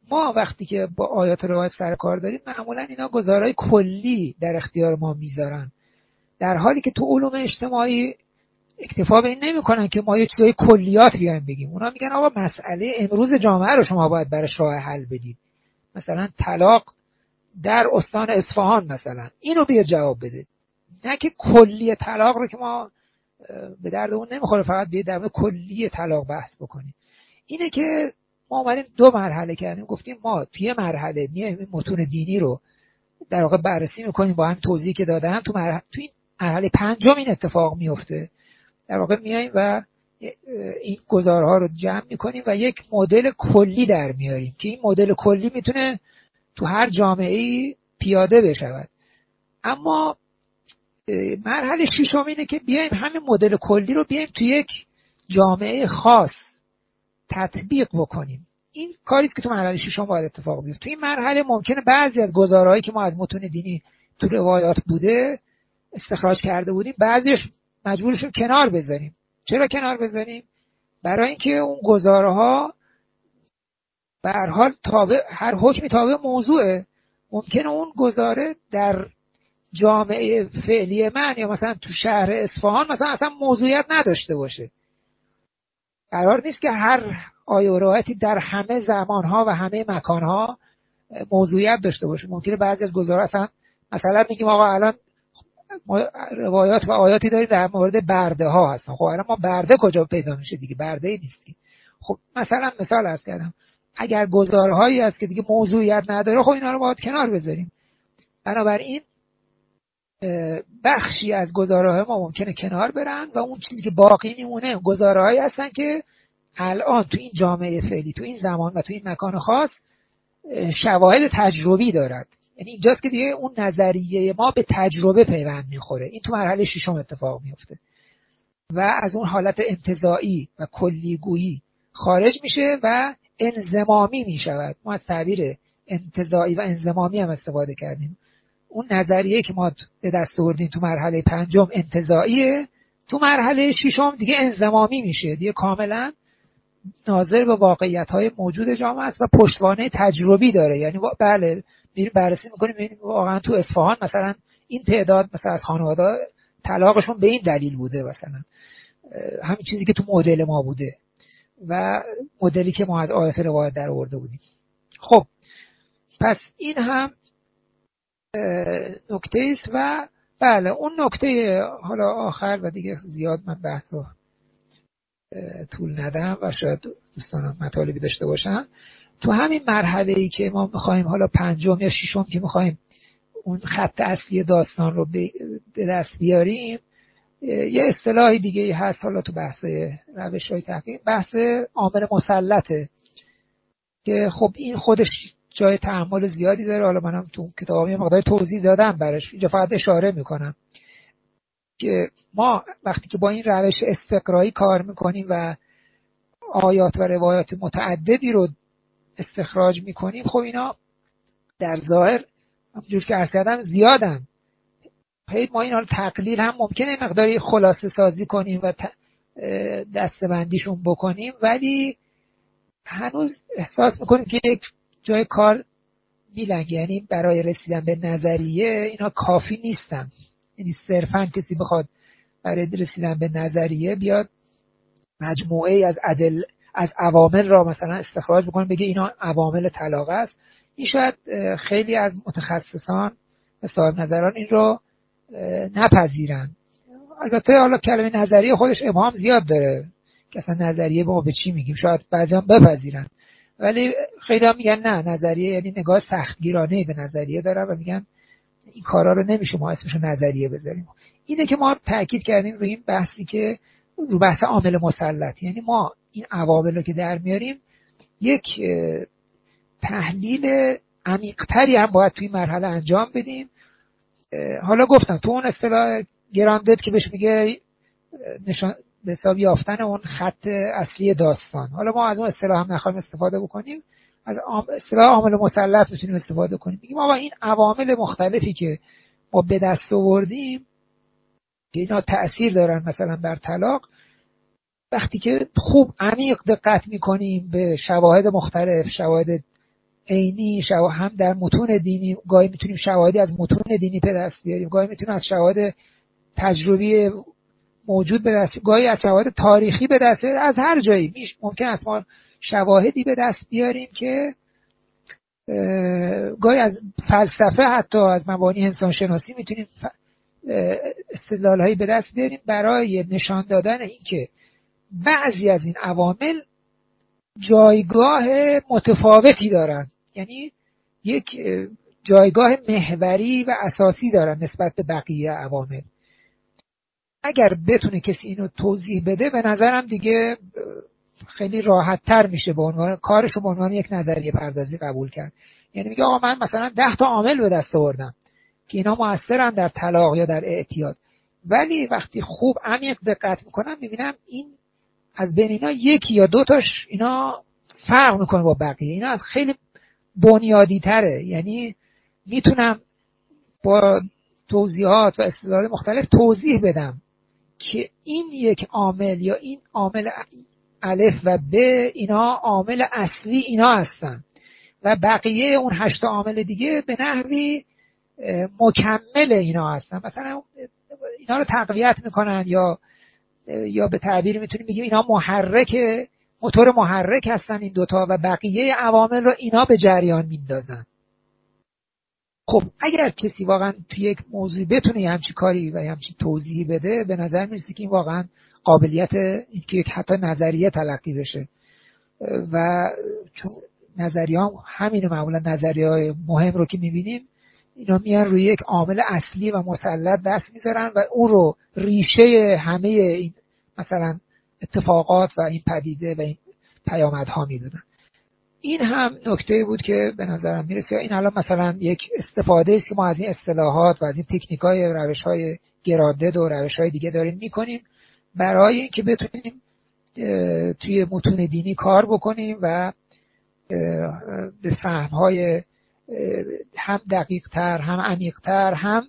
ما وقتی که با آیات و روایت سر کار داریم معمولا اینا گزارهای کلی در اختیار ما میذارن، در حالی که تو علوم اجتماعی اکتفا به این نمیکنن که ما یه چیزای کلیات بیایم بگیم. اونا میگن آقا مسئله امروز جامعه رو شما باید براش راه حل بدید، مثلا طلاق در استان اصفهان مثلا اینو بیا جواب بده، نه که کلی طلاق رو که ما به درد اون نمیخوره فقط بیا در مورد کلی طلاق بحث بکنیم. اینه که ما اومدیم دو مرحله کردیم، گفتیم ما توی مرحله میایم این متون دینی رو در واقع بررسی میکنیم با هم توضیحی که دادم، تو مرحله تو این مرحله پنجم این اتفاق میفته، در واقع میایم و این گزارها رو جمع میکنیم و یک مدل کلی در میاریم که این مدل کلی میتونه تو هر جامعه‌ای پیاده بشود. اما مرحله ششم اینه که بیایم همین مدل کلی رو بیایم تو یک جامعه خاص تطبیق بکنیم. این کاری که تو مرحله ششم باید اتفاق بیفته. تو این مرحله ممکنه بعضی از گزارهایی که ما از متون دینی تو روایات بوده استخراج کرده بودیم بعضیش مجبورشون کنار بذاریم. چرا کنار بذاریم؟ برای اینکه اون گزارها به هر حال تابع هر حکمی تابع موضوعه. ممکنه اون گزاره در جامعه فعلی من یا مثلا تو شهر اصفهان مثلا اصلا موضوعیت نداشته باشه. قرار نیست که هر آیه و روایتی در همه زمانها و همه مکانها موضوعیت داشته باشه. ممکنه بعضی از گزارات اصلا مثلا میگیم آقا الان روایات و آیاتی داریم در مورد برده ها هستن، خب الان ما برده کجا پیدا میشه دیگه؟ برده ای نیست. خب مثلا مثال عرض کردم اگر گزارهایی هست که دیگه موضوعیت نداره خب اینا رو باید کنار بذاریم. بنابراین بخشی از گزاره‌های ما ممکنه کنار برن و اون چیزی که باقی میمونه گزاره‌هایی هستن که الان تو این جامعه فعلی تو این زمان و تو این مکان خاص شواهد تجربی دارد. یعنی اینجاست که دیگه اون نظریه ما به تجربه پیوند میخوره. این تو مرحله ششم اتفاق میفته و از اون حالت انتزاعی و کلیگویی خارج میشه و انضمامی میشود. ما از تعبیر انتزاعی و انضمامی هم استفاده کردیم. اون نظریه که ما به دست آوردیم تو مرحله پنجم انتزاعیه، تو مرحله ششم دیگه انضمامی میشه، دیگه کاملا ناظر به واقعیت‌های موجود جامعه است و پشتوانه تجربی داره. یعنی بله میریم بررسی میکنیم ببینیم واقعا تو اصفهان مثلا این تعداد مثلا از خانواده طلاقشون به این دلیل بوده، مثلا همین چیزی که تو مدل ما بوده و مدلی که ما از آیات روایت در آورده بودیم. خب پس این هم نکته است و بله اون نکته حالا آخر و دیگه زیاد من بحثو طول ندم و شاید دوستانم مطالبی داشته باشن. تو همین مرحله‌ای که ما می‌خوایم حالا پنجم یا ششم که می‌خوایم اون خط اصلی داستان رو به دست بیاریم، یه اصطلاحی دیگه هست حالا تو بحث روش‌های تحقیق، بحث عامل مسلطه که خب این خودش جای تأمل زیادی داره. حالا منم تو کتابم یه مقدار توضیح دادم براش، اینجا فقط اشاره میکنم که ما وقتی که با این روش استقرایی کار میکنیم و آیات و روایات متعددی رو استخراج میکنیم، خب اینا در ظاهر همونجور که عرض کردم زیادن. خیلی ما اینا رو تقلیل هم ممکنه مقداری خلاصه سازی کنیم و دسته‌بندیشون بکنیم، ولی هنوز احساس میکنیم که یک جای کار میلنگه. یعنی برای رسیدن به نظریه اینا کافی نیستن. یعنی صرفا کسی بخواد برای رسیدن به نظریه بیاد مجموعه از عدل از عوامل را مثلا استخراج بکنه بگه اینا عوامل طلاق است، این شاید خیلی از متخصصان و صاحب نظران این رو نپذیرن. البته حالا کلمه نظریه خودش ابهام زیاد داره که اصلا نظریه ما به چی میگیم، شاید بعضی هم بپذیرن، ولی خیلی هم میگن نه، نظریه یعنی نگاه سختگیرانه به نظریه دارن و میگن این کارا رو نمیشه ما اسمش نظریه بذاریم. اینه که ما تاکید کردیم روی این بحثی که رو بحث عامل مسلط، یعنی ما این عوامل رو که در میاریم یک تحلیل عمیق‌تری هم باید توی مرحله انجام بدیم. حالا گفتم تو اون اصطلاح گراندد که بهش میگه نشان به حساب یافتن اون خط اصلی داستان، حالا ما از اون اصطلاح هم نخواهیم استفاده بکنیم، از اصطلاح عامل مسلط میتونیم استفاده کنیم. میگیم آقا این عوامل مختلفی که ما به دست آوردیم که اینا تأثیر دارن مثلا بر طلاق، وقتی که خوب عمیق دقت میکنیم به شواهد مختلف، شواهد عینی شواهد هم در متون دینی، گاهی میتونیم شواهدی از متون دینی به دست بیاریم، گاهی میتونیم از شواهد تجربی موجود به دست، گاهی از شواهد تاریخی به دست، از هر جایی میش ممکن است ما شواهدی به دست بیاریم که گاهی از فلسفه، حتی از مبانی انسان شناسی میتونیم استدلال‌هایی به دست بیاریم برای نشان دادن اینکه بعضی از این عوامل جایگاه متفاوتی دارن، یعنی یک جایگاه محوری و اساسی دارن نسبت به بقیه عوامل. اگر بتونه کسی اینو توضیح بده به نظرم دیگه خیلی راحت تر میشه به عنوان کارش رو به عنوان یک نظریه پردازی قبول کرد. یعنی میگه آقا من مثلا ده تا عامل به دست آوردم که اینا مؤثرن در طلاق یا در اعتیاد، ولی وقتی خوب عمیق دقت میکنم میبینم این از بین اینا یکی یا دو تاش اینا فرق میکنه با بقیه، اینا از خیلی بنیادی تره. یعنی میتونم با توضیحات و استدلالات مختلف توضیح بدم که این یک عامل یا این عامل الف و ب اینا عامل اصلی اینا هستن و بقیه اون هشت عامل دیگه به نحوی مکمل اینا هستن، مثلا اینا رو تقویت میکنن یا یا به تعبیر میتونیم بگیم اینا محرک موتور محرک هستن این دوتا و بقیه عوامل رو اینا به جریان میندازن. خب اگر کسی واقعا توی یک موضوع بتونه یه همچین کاری و یه همچین توضیحی بده، به نظر میرسه که این واقعا قابلیت این که یک حتی نظریه تلقی بشه و چون نظریه هم همینه، معمولا نظریه های مهم رو که میبینیم اینا میان روی یک عامل اصلی و مسلط دست میذارن و اون رو ریشه همه این مثلا اتفاقات و این پدیده و این پیامدها میدونن. این هم نکته بود که به نظرم میرسه. این الان مثلا یک استفاده است که ما از این اصطلاحات و از این تکنیک‌های روش‌های گرادد و روش‌های دیگه داریم میکنیم برای اینکه بتونیم توی متون دینی کار بکنیم و به فهم‌های هم دقیق‌تر، هم عمیق‌تر، هم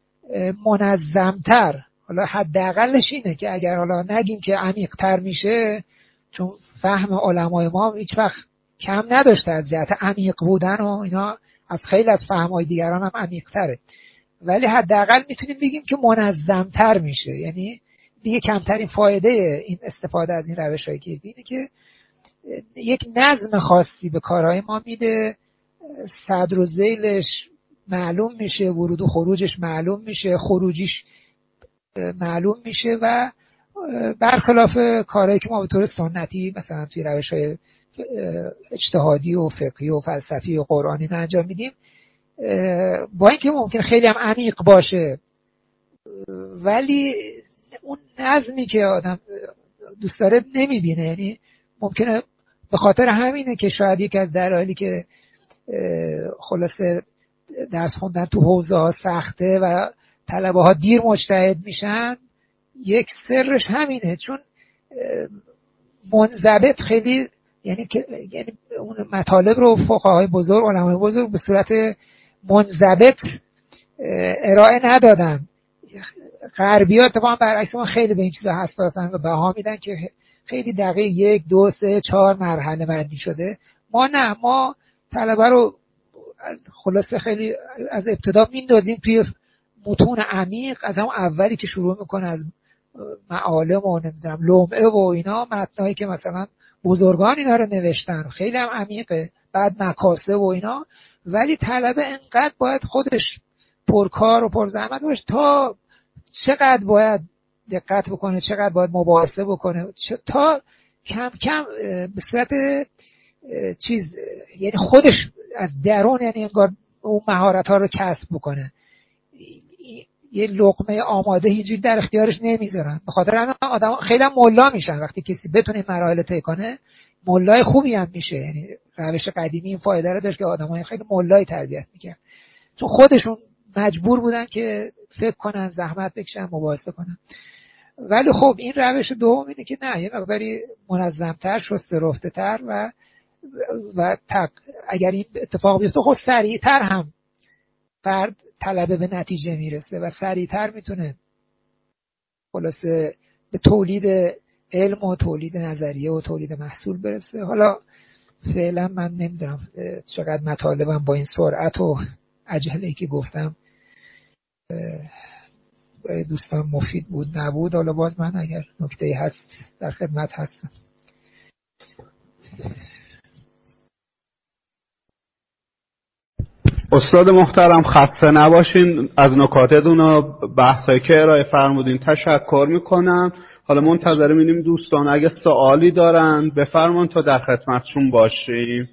منظم‌تر. حالا حداقلش اینه که اگر حالا نگیم که عمیق‌تر میشه، چون فهم علمای ما هیچ وقت کم نداشته از جهت عمیق بودن و اینا، از خیلی از فهم‌های دیگران هم عمیق‌تره، ولی حداقل میتونیم بگیم که منظم‌تر میشه. یعنی دیگه کمترین فایده این استفاده از این روش‌های که اینه که یک نظم خاصی به کارهای ما میده، صدر و ذیلش معلوم میشه، ورود و خروجش معلوم میشه، خروجیش معلوم میشه و برخلاف کارهایی که ما به طور سنتی مثلا توی روش‌های اجتهادی و فقهی و فلسفی و قرآنی انجام میدیم، با اینکه ممکن خیلی هم عمیق باشه ولی اون نظمی که آدم دوست داره نمیبینه. یعنی ممکنه به خاطر همینه که شاید یک از دلایلی که خلاصه درس خوندن تو حوزه ها سخته و طلبه ها دیر مجتهد میشن، یک سرش همینه، چون منضبط خیلی یعنی که یعنی اون مطالب رو فقهای بزرگ، علمای بزرگ به صورت منضبط ارائه ندادن. غربی‌ها اتفاقا برعکس ما خیلی به این چیزا حساسن و بها میدن که خیلی دقیق یک دو سه چهار مرحله بندی شده. ما نه، ما طلبه رو از خلاصه خیلی از ابتدا میندازیم توی متون عمیق، از همون اولی که شروع میکنه از معالم و نمیدونم لمعه و اینا، متنایی که مثلا بزرگان اینا رو نوشتن خیلی هم عمیقه، بعد مکاسب و اینا، ولی طلبه انقدر باید خودش پرکار و پرزحمت باشه تا چقدر باید دقت بکنه، چقدر باید مباحثه بکنه تا کم کم به صورت چیز یعنی خودش از درون یعنی انگار اون مهارت ها رو کسب بکنه. یه لقمه آماده اینجوری در اختیارش نمیذارن. به خاطر همین آدم خیلی هم ملا میشن وقتی کسی بتونه مراحل طی کنه، ملای خوبی هم میشه. یعنی روش قدیمی این فایده رو داشت که آدمای خیلی ملای تربیت میکرد، چون خودشون مجبور بودن که فکر کنن، زحمت بکشن، مباحثه کنن. ولی خب این روش دوم اینه که نه، یه مقداری منظم‌تر، شسته رفته‌تر و و تق... اگر این اتفاق بیفته خب سریعتر هم فرد طلبه به نتیجه میرسه و سریعتر میتونه خلاصه به تولید علم و تولید نظریه و تولید محصول برسه. حالا فعلا من نمیدونم چقدر مطالبم با این سرعت و عجله‌ای که گفتم برای دوستان مفید بود نبود. حالا باز من اگر نکته‌ای هست در خدمت هستم. استاد محترم خسته نباشین، از نکاتتون و بحثایی که ارائه فرمودین تشکر میکنم. حالا منتظر می‌بینیم دوستان اگه سوالی دارن بفرمایید تا در خدمتشون باشیم.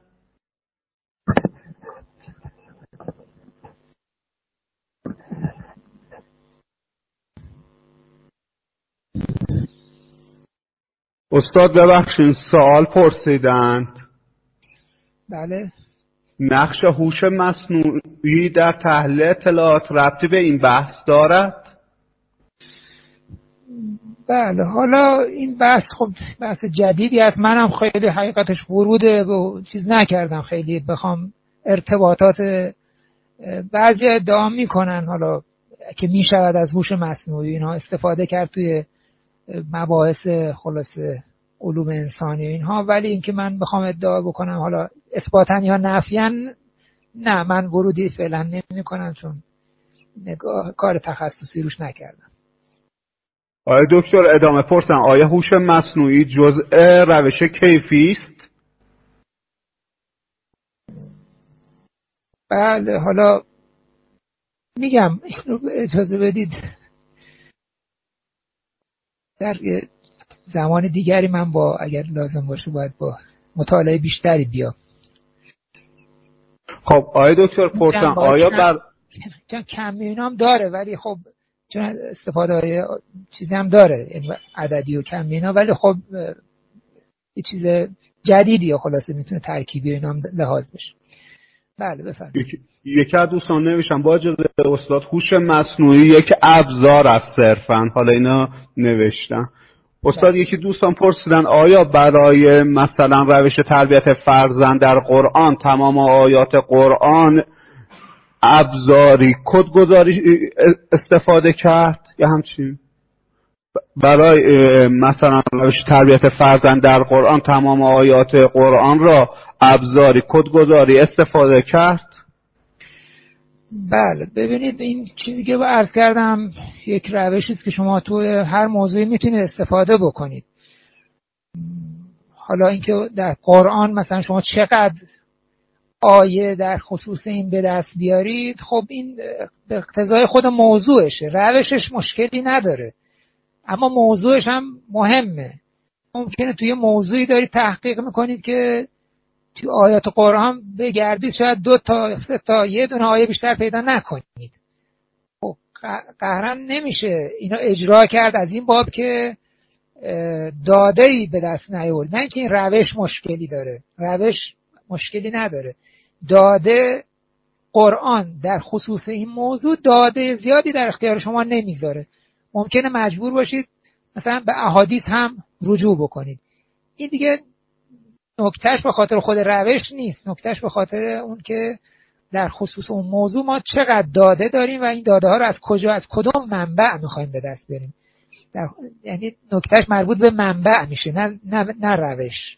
استاد ببخشید سوال پرسیدند. بله. نقش هوش مصنوعی در تحلیل اطلاعات ربطی به این بحث دارد؟ بله، حالا این بحث خب بحث جدیدی است. منم خیلی حقیقتش ورود به چیز نکردم، خیلی بخوام ارتباطات بعضی ادعا میکنن حالا که میشود از هوش مصنوعی اینها استفاده کرد توی مباحث خلاصه علوم انسانی اینها، ولی اینکه من بخوام ادعا بکنم حالا اثباتاً یا نفیاً، نه، من ورودی فعلا نمی کنم چون نگاه کار تخصصی روش نکردم. آیا دکتر ادامه پرسن آیا هوش مصنوعی جزء روش کیفی است؟ بله، حالا میگم اجازه بدید در زمان دیگری من با اگر لازم باشه باید با مطالعه بیشتری بیام. خب آیا دکتر پرسن آیا بر چون کمی هم داره ولی خب چون استفاده های چیزی هم داره، یعنی عددی و کمی اینا، ولی خب یه چیز جدیدی یا خلاصه میتونه ترکیبی اینا هم لحاظ بشه. بله بفرمایید. یکی از دوستان نوشتن با اجازه استاد هوش مصنوعی یک ابزار است صرفا، حالا اینا نوشتن. استاد بله. یکی دوستان پرسیدن آیا برای مثلا روش تربیت فرزند در قرآن تمام آیات قرآن ابزاری کدگذاری استفاده کرد یا همچین؟ برای مثلا روش تربیت فرزند در قرآن تمام آیات قرآن را ابزاری کدگذاری استفاده کرد؟ بله، ببینید این چیزی که با عرض کردم یک روشی است که شما تو هر موضوعی میتونید استفاده بکنید. حالا اینکه در قرآن مثلا شما چقدر آیه در خصوص این به دست بیارید، خب این به اقتضای خود موضوعشه، روشش مشکلی نداره، اما موضوعش هم مهمه. ممکنه توی موضوعی دارید تحقیق میکنید که توی آیات قرآن بگردید شاید دو تا سه تا یه دونه آیه بیشتر پیدا نکنید. خب قهرن نمیشه اینو اجرا کرد از این باب که داده‌ای به دست نیاورد. نه اینکه این روش مشکلی داره، روش مشکلی نداره، داده قرآن در خصوص این موضوع داده زیادی در اختیار شما نمیذاره. ممکنه مجبور باشید مثلا به احادیث هم رجوع بکنید. این دیگه نکتهش به خاطر خود روش نیست، نکتهش به خاطر اون که در خصوص اون موضوع ما چقدر داده داریم و این داده ها رو از کجا، از کدوم منبع میخوایم به دست بریم. در... یعنی نکتهش مربوط به منبع میشه، نه نه, نه روش.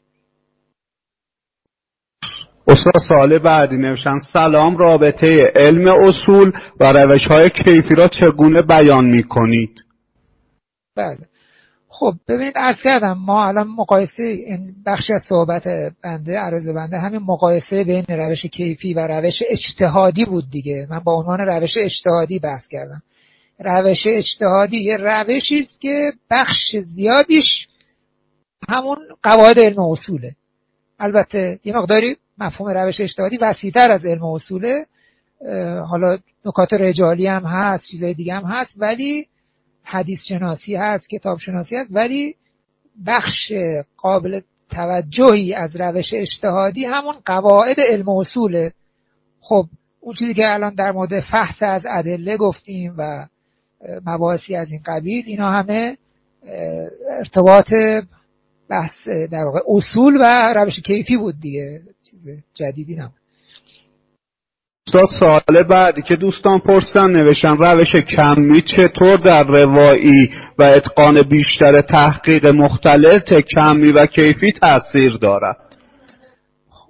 استاد سوال بعدی نوشتن سلام، رابطه علم اصول و روش‌های کیفی را چگونه بیان می‌کنید؟ بله، خب ببینید عرض کردم ما الان مقایسه این بخشی از صحبت بنده عرض بنده همین مقایسه بین روش کیفی و روش اجتهادی بود دیگه. من با عنوان روش اجتهادی بحث کردم. روش اجتهادی یه روشی است که بخش زیادیش همون قواعد علم اصوله. البته یه مقداری مفهوم روش اجتهادی وسیع‌تر از علم اصوله، حالا نکات رجالی هم هست، چیزای دیگه هم هست، ولی حدیث شناسی هست، کتاب شناسی هست، ولی بخش قابل توجهی از روش اجتهادی همون قواعد علم اصوله. خب اون چیزی که الان در مورد فحص از ادله گفتیم و مباحثی از این قبیل، اینا همه ارتباط بحث در واقع اصول و روش کیفی بود دیگه، چیز جدیدی نبود. استاد سوال بعدی که دوستان پرسن نوشتن روش کمی چطور در روایی و اتقان بیشتر تحقیق مختلط کمی و کیفی تأثیر دارد؟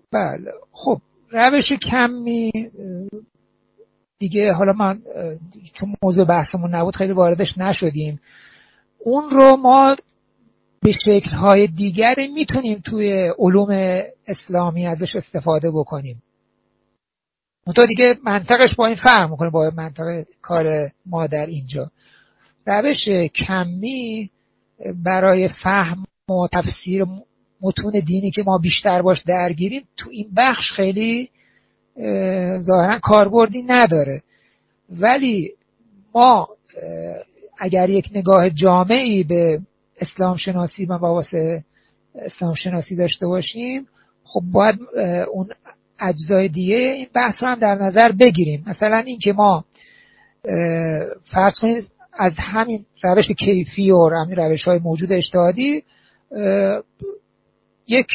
بله خب روش کمی دیگه، حالا من چون موضوع بحثمون نبود خیلی واردش نشدیم، اون رو ما به شکل‌های دیگری میتونیم توی علوم اسلامی ازش استفاده بکنیم. منتها دیگه منطقش با این فرق میکنه با منطق کار ما در اینجا. روش کمی برای فهم و تفسیر متون دینی که ما بیشتر باش درگیریم تو این بخش خیلی ظاهرا کاربردی نداره، ولی ما اگر یک نگاه جامعی به اسلام شناسی و واسه اسلام شناسی داشته باشیم، خب باید اون اجزای دیگه این بحث رو هم در نظر بگیریم. مثلا این که ما فرض کنید از همین روش کیفی و همین روش های موجود اجتهادی یک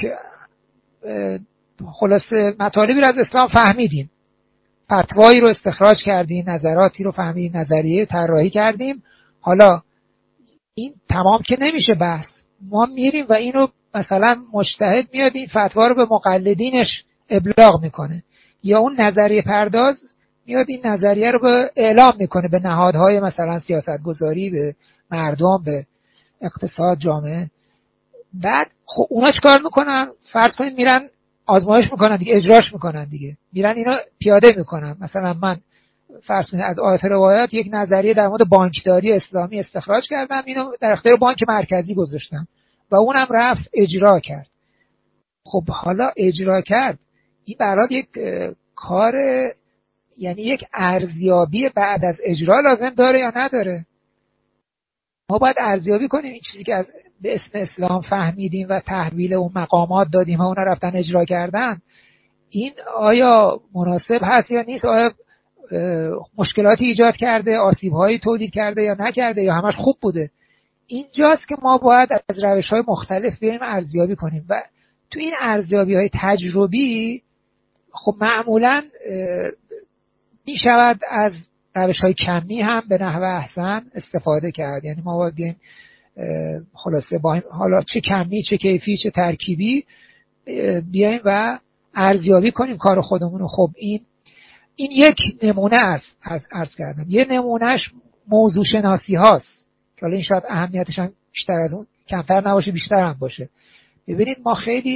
خلاصه مطالبی رو از اسلام فهمیدیم، فتوایی رو استخراج کردیم، نظراتی رو فهمیدیم، نظریه طراحی کردیم. حالا این تمام که نمیشه بحث، ما میریم و اینو مثلا مجتهد میاد این فتوا رو به مقلدینش ابلاغ میکنه، یا اون نظریه پرداز میاد این نظریه رو به اعلام میکنه به نهادهای مثلا سیاستگذاری، به مردم، به اقتصاد، جامعه. بعد خب اونا چیکار میکنن؟ فرض کنید میرن آزمایش میکنن دیگه، اجراش میکنن دیگه، میرن اینا پیاده میکنن. مثلا من فرض کنید از آیات روایات یک نظریه در مورد بانکداری اسلامی استخراج کردم، اینو در اختیار بانک مرکزی گذاشتم و اونم رفت اجرا کرد. خب حالا اجرا کرد، این برای یک کار، یعنی یک ارزیابی بعد از اجرا لازم داره یا نداره؟ ما باید ارزیابی کنیم این چیزی که از به اسم اسلام فهمیدیم و تحویل اون مقامات دادیم و اونا رفتن اجرا کردن، این آیا مناسب هست یا نیست؟ آیا مشکلاتی ایجاد کرده، آسیب‌هایی تولید کرده یا نکرده، یا همش خوب بوده؟ اینجاست که ما باید از روش‌های مختلف بیایم ارزیابی کنیم و تو این ارزیابی‌های تجربی خب معمولاً می شود از روش‌های کمی هم به نحو احسن استفاده کرد. یعنی ما باید بیایم خلاصه با حالا چه کمی، چه کیفی، چه ترکیبی بیایم و ارزیابی کنیم کار خودمون. خب این این یک نمونه است از عرض کردم. یه نمونهش موضوع شناسی هاست که حالا این شاید اهمیتش هم بیشتر از اون کمتر نباشه، بیشتر هم باشه. ببینید ما خیلی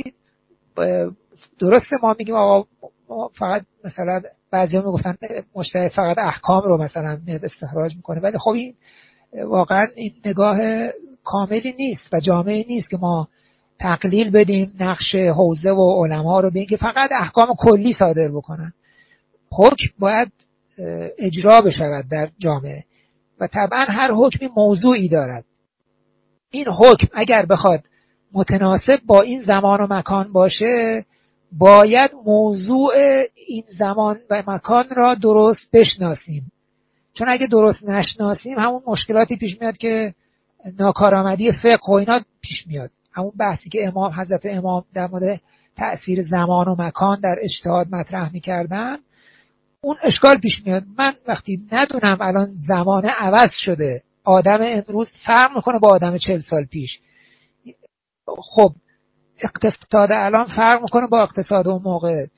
درسته ما میگیم آقا ما فقط مثلا بعضیا میگفتن مجتهد فقط احکام رو مثلا میاد استخراج میکنه، ولی خب این واقعا این نگاه کاملی نیست و جامعی نیست که ما تقلیل بدیم نقش حوزه و علما رو بگیم که فقط احکام کلی صادر بکنن. حکم باید اجرا بشود در جامعه و طبعا هر حکمی موضوعی دارد. این حکم اگر بخواد متناسب با این زمان و مکان باشه، باید موضوع این زمان و مکان را درست بشناسیم، چون اگه درست نشناسیم همون مشکلاتی پیش میاد که ناکارآمدی فقه و اینا پیش میاد. همون بحثی که امام حضرت امام در مورد تأثیر زمان و مکان در اجتهاد مطرح میکردن، اون اشکال پیش میاد. من وقتی ندونم الان زمان عوض شده، آدم امروز فرق میکنه با آدم چهل سال پیش، خب اقتصاد الان فرق میکنه با اقتصاد اون موقع،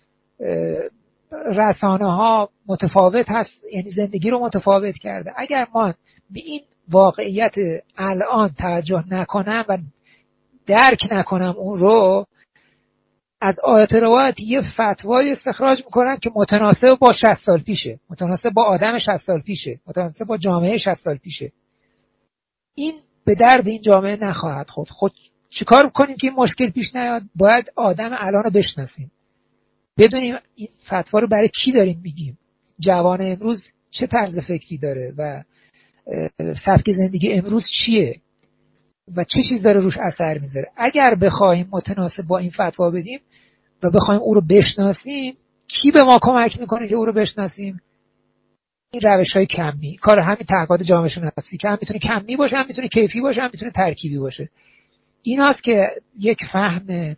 رسانه ها متفاوت هست، یعنی زندگی رو متفاوت کرده. اگر ما به این واقعیت الان توجه نکنم و درک نکنم اون رو، از آیات روایت یه فتوای استخراج میکنن که متناسب با شصت سال پیشه، متناسب با آدم شصت سال پیشه، متناسب با جامعه شصت سال پیشه. این به درد این جامعه نخواهد خورد. خود چیکار کنیم که این مشکل پیش نیاد؟ باید آدم الان رو بشناسیم، بدونیم این فتوا رو برای کی داریم میگیم، جوان امروز چه طرز فکری داره و سبک زندگی امروز چیه و چه چیز داره روش اثر میذاره. اگر بخوایم متناسب با این فتوا بدیم و بخوایم او رو بشناسیم، کی به ما کمک میکنه که او رو بشناسیم؟ این روش‌های کمی، کار همین تحقیقات جامعه شناسی که هم میتونه کمی باشه، هم میتونه کیفی باشه، هم میتونه ترکیبی باشه. ایناست که یک فهم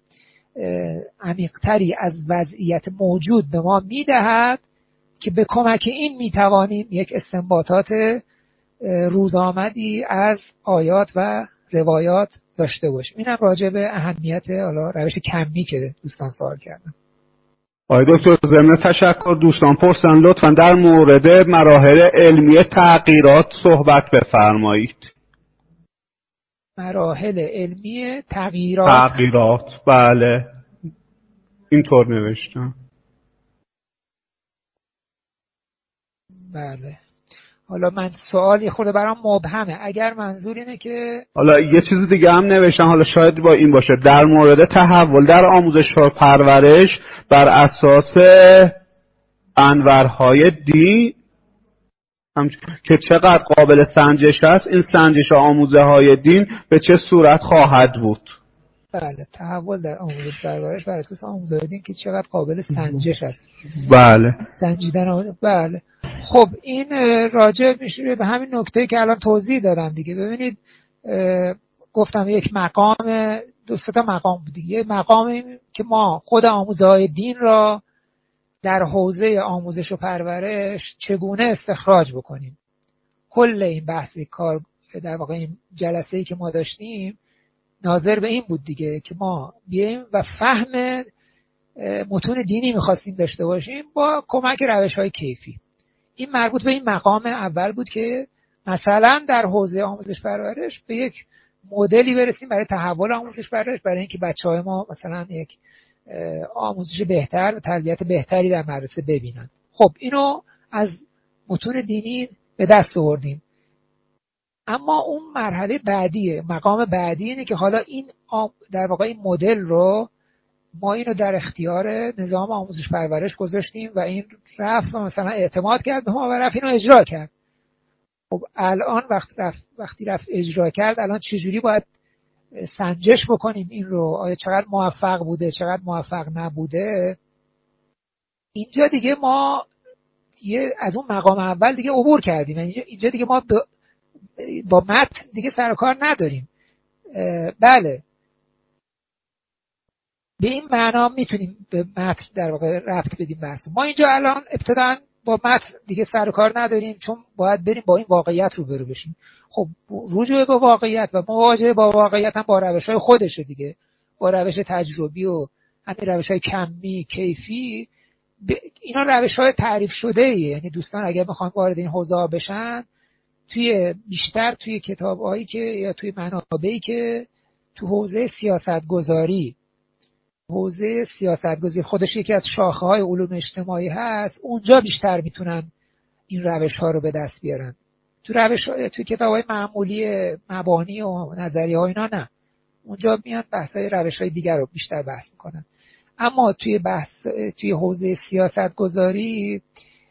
عمیق‌تری از وضعیت موجود به ما میدهد که به کمک این میتوانیم یک استنباطات روزآمدی از آیات و روایات داشته باشیم. اینم راجع به اهمیت حالا روش کمی که دوستان سوال کردن. آقای دکتر ضمن تشکر دوستان پرسن لطفا در مورد مراحل علمی تغییرات صحبت بفرمایید. مراحل علمی تغییرات تغییرات بله اینطور نوشتم. بله حالا من سوالی خورده برام مبهمه، اگر منظور اینه که حالا یه چیز دیگه هم نوشتم، حالا شاید با این باشه، در مورد تحول در آموزش و پرورش بر اساس انورهای دین که چقدر قابل سنجش است، این سنجش آموزه های دین به چه صورت خواهد بود. بله تحول در آموزش پرورش بر اساس آموزه های دین که چقدر قابل سنجش است. بله سنجیدن آموزه. بله خب این راجع میشه به همین نکته که الان توضیح دادم دیگه. ببینید گفتم یک مقام، دو سه تا مقام بود دیگه. یک مقامی که ما خود آموزه های دین را در حوزه آموزش و پرورش چگونه استخراج بکنیم. کل این بحثی کار در واقع این جلسه‌ای که ما داشتیم ناظر به این بود دیگه که ما بیایم و فهم متون دینی می‌خواستیم داشته باشیم با کمک روش‌های کیفی. این مربوط به این مقام اول بود که مثلا در حوزه آموزش پرورش به یک مدلی برسیم برای تحول آموزش پرورش، برای اینکه بچه‌های ما مثلا یک آموزش بهتر و تربیت بهتری در مدرسه ببینن. خب اینو از متون دینی به دست آوردیم. اما اون مرحله بعدیه، مقام بعدی اینه که حالا این در واقع این مدل رو ما اینو در اختیار نظام آموزش پرورش گذاشتیم و این رفت مثلا اعتماد کرد به ما و رفت اینو اجرا کرد. خب الان وقت رفت وقتی رفت اجرا کرد، الان چجوری باید سنجش بکنیم این رو؟ آیا چقدر موفق بوده، چقدر موفق نبوده؟ اینجا دیگه ما یه از اون مقام اول دیگه عبور کردیم. اینجا, اینجا دیگه ما با متن دیگه سر و کار نداریم. بله به این معنا میتونیم به متن در واقع ربط بدیم بحث. ما اینجا الان ابتداً با متن دیگه سر و کار نداریم، چون باید بریم با این واقعیت روبرو بشیم. خب رجوع به واقعیت و مواجهه با واقعیت هم با روش‌های خودشه دیگه، با روش تجربی و همین روش‌های کمی کیفی. اینا روش‌های تعریف شده‌ایه، یعنی دوستان اگر بخوام وارد این حوزه بشن، توی بیشتر توی کتاب‌هایی که یا توی منابعی که تو حوزه سیاست‌گذاری حوزه سیاست‌گذاری خودش یکی از شاخه‌های علوم اجتماعی هست، اونجا بیشتر میتونن این روش‌ها رو به دست بیارن. تو روش تو کتاب‌های معمولی مبانی و نظریه‌ها اینا نه، اونجا میان بحث‌های روش‌های دیگر رو بیشتر بحث میکنن. اما توی بحث توی حوزه سیاست‌گذاری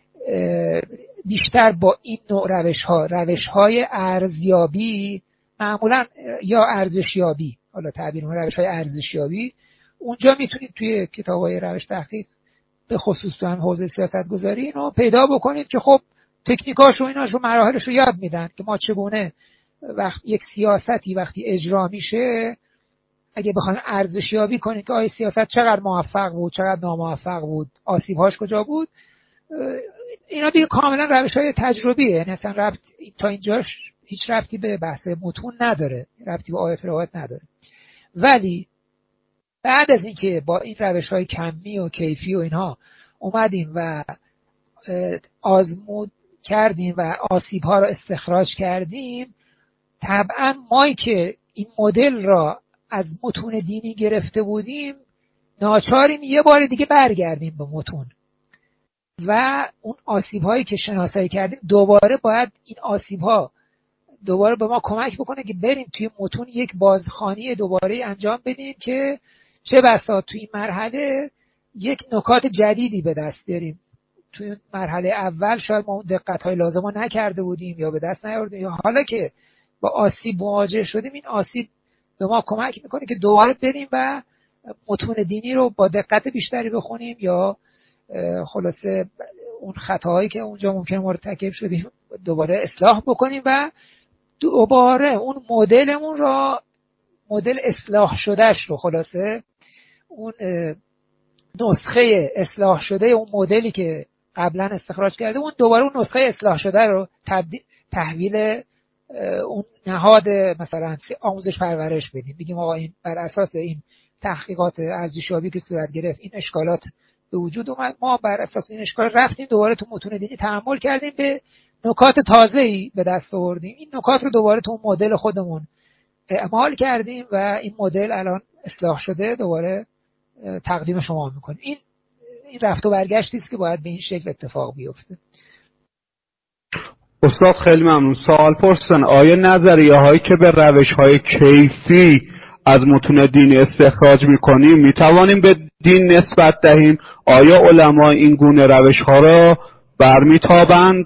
بیشتر با این نوع روش‌ها، روش‌های ارزیابی معمولاً یا ارزشیابی، حالا تعبیر ما روش‌های ارزشیابی، اونجا میتونید توی کتاب‌های روش تحقیق به خصوص تو هم حوزه سیاست‌گذاری اینو پیدا بکنید که خب تکنیکاش و ایناش و مراحلش رو یاد میدن که ما چگونه وقت یک سیاستی وقتی اجرا میشه، اگه بخوایم ارزشیابی کنید که آیا سیاست چقدر موفق بود، چقدر ناموفق بود، آسیب‌هاش کجا بود، اینا دیگه کاملا روش‌های تجربیه. یعنی اصلا ربط تا اینجاش هیچ ربطی به بحث متون نداره، ربطی به آیات روایت نداره. ولی بعد از اینکه با این روش‌های کمی و کیفی و اینها اومدیم و آزمود کردیم و آسیب‌ها رو استخراج کردیم، طبعا مایی که این مدل را از متون دینی گرفته بودیم ناچاریم یه بار دیگه برگردیم به متون و اون آسیب‌هایی که شناسایی کردیم دوباره باید این آسیب‌ها دوباره به ما کمک بکنه که بریم توی متون یک بازخوانی دوباره انجام بدیم که چه بسا توی این مرحله یک نکات جدیدی به دست بیاریم. توی مرحله اول شاید ما اون دقت‌های لازم رو نکرده بودیم یا به دست نیاوردیم، یا حالا که با آسیب مواجه شدیم این آسیب به ما کمک میکنه که دوباره بریم و متون دینی رو با دقت بیشتری بخونیم یا خلاصه اون خطاهایی که اونجا ممکنه مرتکب شدیم دوباره اصلاح بکنیم و دوباره اون مدلمون رو، مدل اصلاح شدهش رو، خلاصه اون نسخه اصلاح شده اون مدلی که قبلا استخراج کرده اون دوباره اون نسخه اصلاح شده رو تبدیل تحویل اون نهاد مثلا آموزش پرورش بدیم، بگیم آقا این بر اساس این تحقیقات ارزشیابی که صورت گرفت این اشکالات به وجود اومد. ما بر اساس این اشکال رفتیم دوباره تو متون دینی تأمل کردیم، به نکات تازه‌ای به دست آوردیم. این نکات رو دوباره تو مدل خودمون اعمال کردیم و این مدل الان اصلاح شده دوباره تقدیم شما میکنیم. این این رفت و برگشتی است که باید به این شکل اتفاق بیفته. استاد خیلی ممنون. سوال پرسن آیا نظریه هایی که به روش های کیفی از متون دینی استخراج میکنیم میتوانیم به دین نسبت دهیم؟ آیا علما این گونه روش ها را برمیتابند؟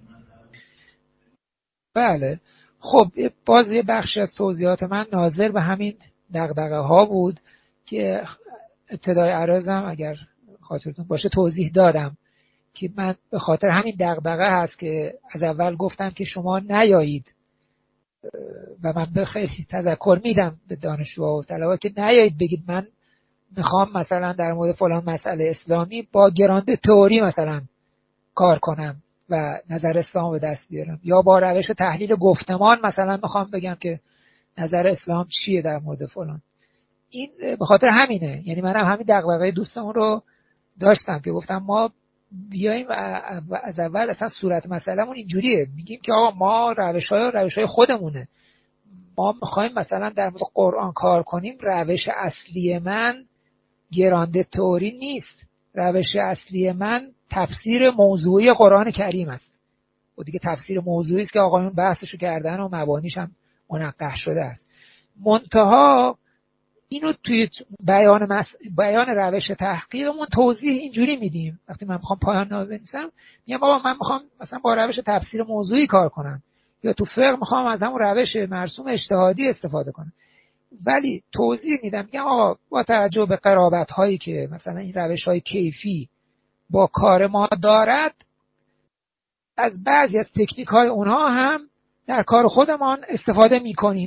بله. خب باز یه بخشی از توضیحات من ناظر به همین دغدغه ها بود که ابتدای عرضم اگر خاطرتون باشه توضیح دادم که من به خاطر همین دغدغه هست که از اول گفتم که شما نیایید و من به خیلی تذکر میدم به دانشجوها و طلبا که نیایید بگید من میخوام مثلا در مورد فلان مسئله اسلامی با گرانده تئوری مثلا کار کنم و نظر اسلام به دست بیارم، یا با روش تحلیل گفتمان مثلا میخوام بگم که نظر اسلام چیه در مورد فلان. این به خاطر همینه. یعنی منم همین دغدغه دوستمون رو داشتم که گفتم ما بیایم و از اول اصلا صورت مسئلهمون اینجوریه، میگیم که آقا ما روش‌های روش‌های خودمونه، ما میخوایم مثلا در مورد قرآن کار کنیم، روش اصلی من گرانده تئوری نیست، روش اصلی من تفسیر موضوعی قرآن کریم است. و دیگه تفسیر موضوعی است که آقایون بحثشو کردن و مبانیش هم منقح شده است. منتها اینو توی بیان مس... بیان روش تحقیقمون توضیح اینجوری میدیم. وقتی من میخوام پایان نامه بنویسم میگم بابا من میخوام مثلا با روش تفسیر موضوعی کار کنم، یا تو فقه میخوام از همون روش مرسوم اجتهادی استفاده کنم، ولی توضیح میدم میگم آقا با توجه به قرابت هایی که مثلا این روش های کیفی با کار ما دارد، از بعضی از تکنیک های اونها هم در کار خودمان استفاده میکنیم.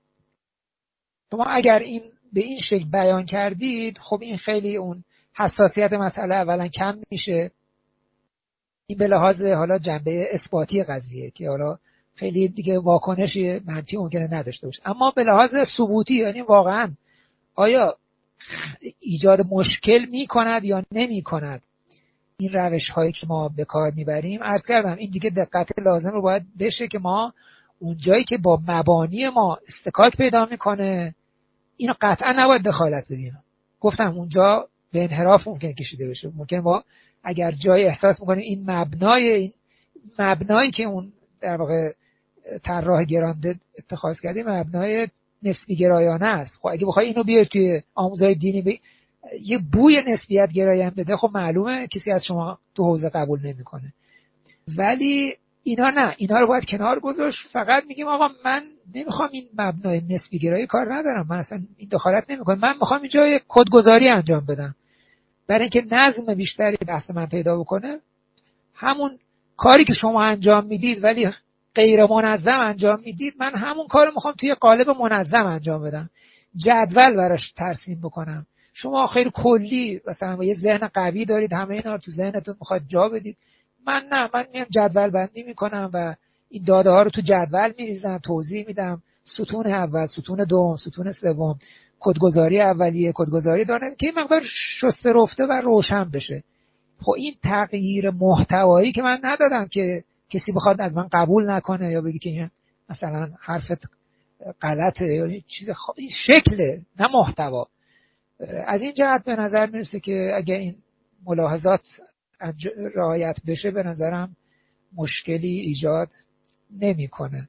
شما اگر این به این شکل بیان کردید، خب این خیلی اون حساسیت مسئله اولا کم میشه. این به لحاظ حالا جنبه اثباتی قضیه که حالا خیلی دیگه واکنش منفی ممکنه نداشته باشه، اما به لحاظ ثبوتی یعنی واقعا آیا ایجاد مشکل میکند یا نمیکند این روش هایی که ما به کار میبریم. عرض کردم این دیگه دقت لازم رو باید بشه که ما اون جایی که با مبانی ما استکاک پیدا میکنه اینو قطعا نباید دخالت بدیم. گفتم اونجا به انحراف ممکن کشیده بشه. ممکن ما اگر جای احساس میکنیم این مبنای این مبنایی که اون در واقع طراح گرانده اتخاذ کرده مبنای نسبی گرایانه است، خب اگه بخوای اینو بیاری توی آموزهای دینی بی... یه بوی نسبیت گرایانه بده، خب معلومه کسی از شما تو حوزه قبول نمیکنه. ولی اینا نه، اینا رو باید کنار گذاشت. فقط میگیم آقا من نمیخوام این مبنای نسبی گرایی کار ندارم، من اصلا این دخالت نمیکنم، من میخوام اینجا یه کدگذاری انجام بدم برای اینکه نظم بیشتری بحث من پیدا بکنه. همون کاری که شما انجام میدید ولی غیر منظم انجام میدید، من همون کارو میخوام توی قالب منظم انجام بدم، جدول براش ترسیم بکنم. شما خیلی کلی مثلا یه ذهن قوی دارید، همه اینا رو تو ذهنتون میخواد جا بدید. من نه، من میام جدول بندی میکنم و این داده ها رو تو جدول میریزم، توضیح میدم، ستون اول، ستون دوم، ستون سوم، کدگذاری اولیه، کدگذاری داره که این مقدار شسته رفته و روشن بشه. خب این تغییر محتوایی که من ندادم که کسی بخواد از من قبول نکنه یا بگی که این مثلا حرفت غلطه یا چیز، خب این شکله نه محتوا. از این جهت به نظر میرسه که اگر این ملاحظات رعایت بشه به نظرم مشکلی ایجاد نمیکنه.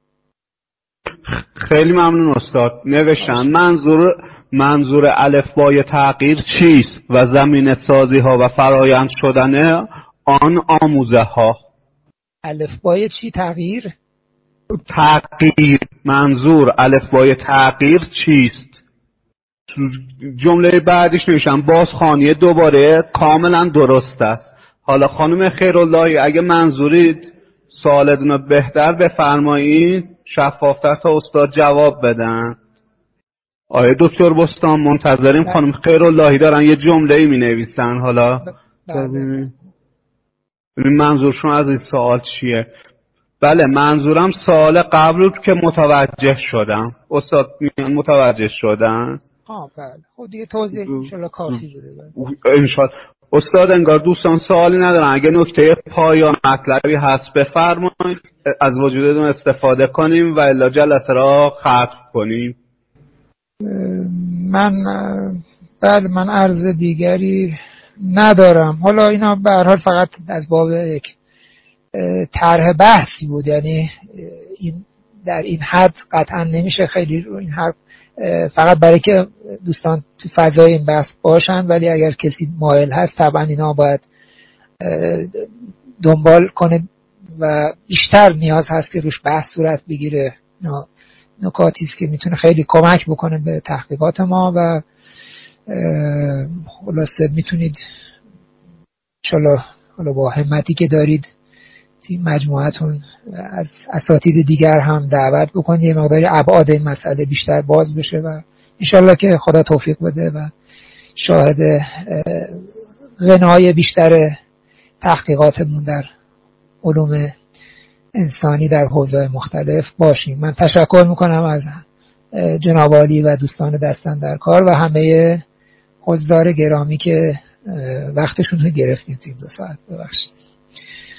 خیلی ممنون استاد. نوشتن منظور منظور الفبای تغییر چیست و زمینه سازی ها و فرایند شدن آن آموزه ها. الفبای چی تغییر؟ تغییر. منظور الفبای تغییر چیست؟ جمله بعدش نوشتن بازخوانی دوباره کاملا درست است. حالا خانم خیراللهی اگه منظورید سوالتون رو بهتر بفرمایید، شفافتر تا استاد جواب بدن. آیه دکتر بستان منتظریم. خانم خیراللهی دارن یه جمله‌ای می‌نویسن. حالا ببینید منظورشون از این سوال چیه. بله منظورم سوال قبل بود که متوجه شدم. استاد متوجه شدن؟ ها بله. خب دیگه توضیح ان شاءالله کافی بوده. ان شاءالله. استاد انگار دوستان سوالی ندارن، اگه نکته پایان مطلبی هست بفرمایید، از وجودتون استفاده کنیم و الا جلسه را ختم کنیم. من بله من عرض دیگری ندارم. حالا اینا به هر حال فقط از باب یک طرح بحثی بود، یعنی این در این حد قطعا نمیشه خیلی رو این حرف، فقط برای که دوستان تو فضای این بحث باشن، ولی اگر کسی مایل هست طبعا اینا باید دنبال کنه و بیشتر نیاز هست که روش بحث صورت بگیره. نکاتی است که میتونه خیلی کمک بکنه به تحقیقات ما و خلاصه میتونید انشالله حالا با همتی که دارید تیم مجموعتون از اساتید دیگر هم دعوت بکنید یه مقداری ابعاد این مسئله بیشتر باز بشه و انشالله که خدا توفیق بده و شاهد غنای بیشتر تحقیقاتمون در علوم انسانی در حوزه‌های مختلف باشیم. من تشکر میکنم از جناب عالی و دوستان دستن در کار و همه حضار گرامی که وقتشون رو گرفتیم تو این دو ساعت. ببخشید.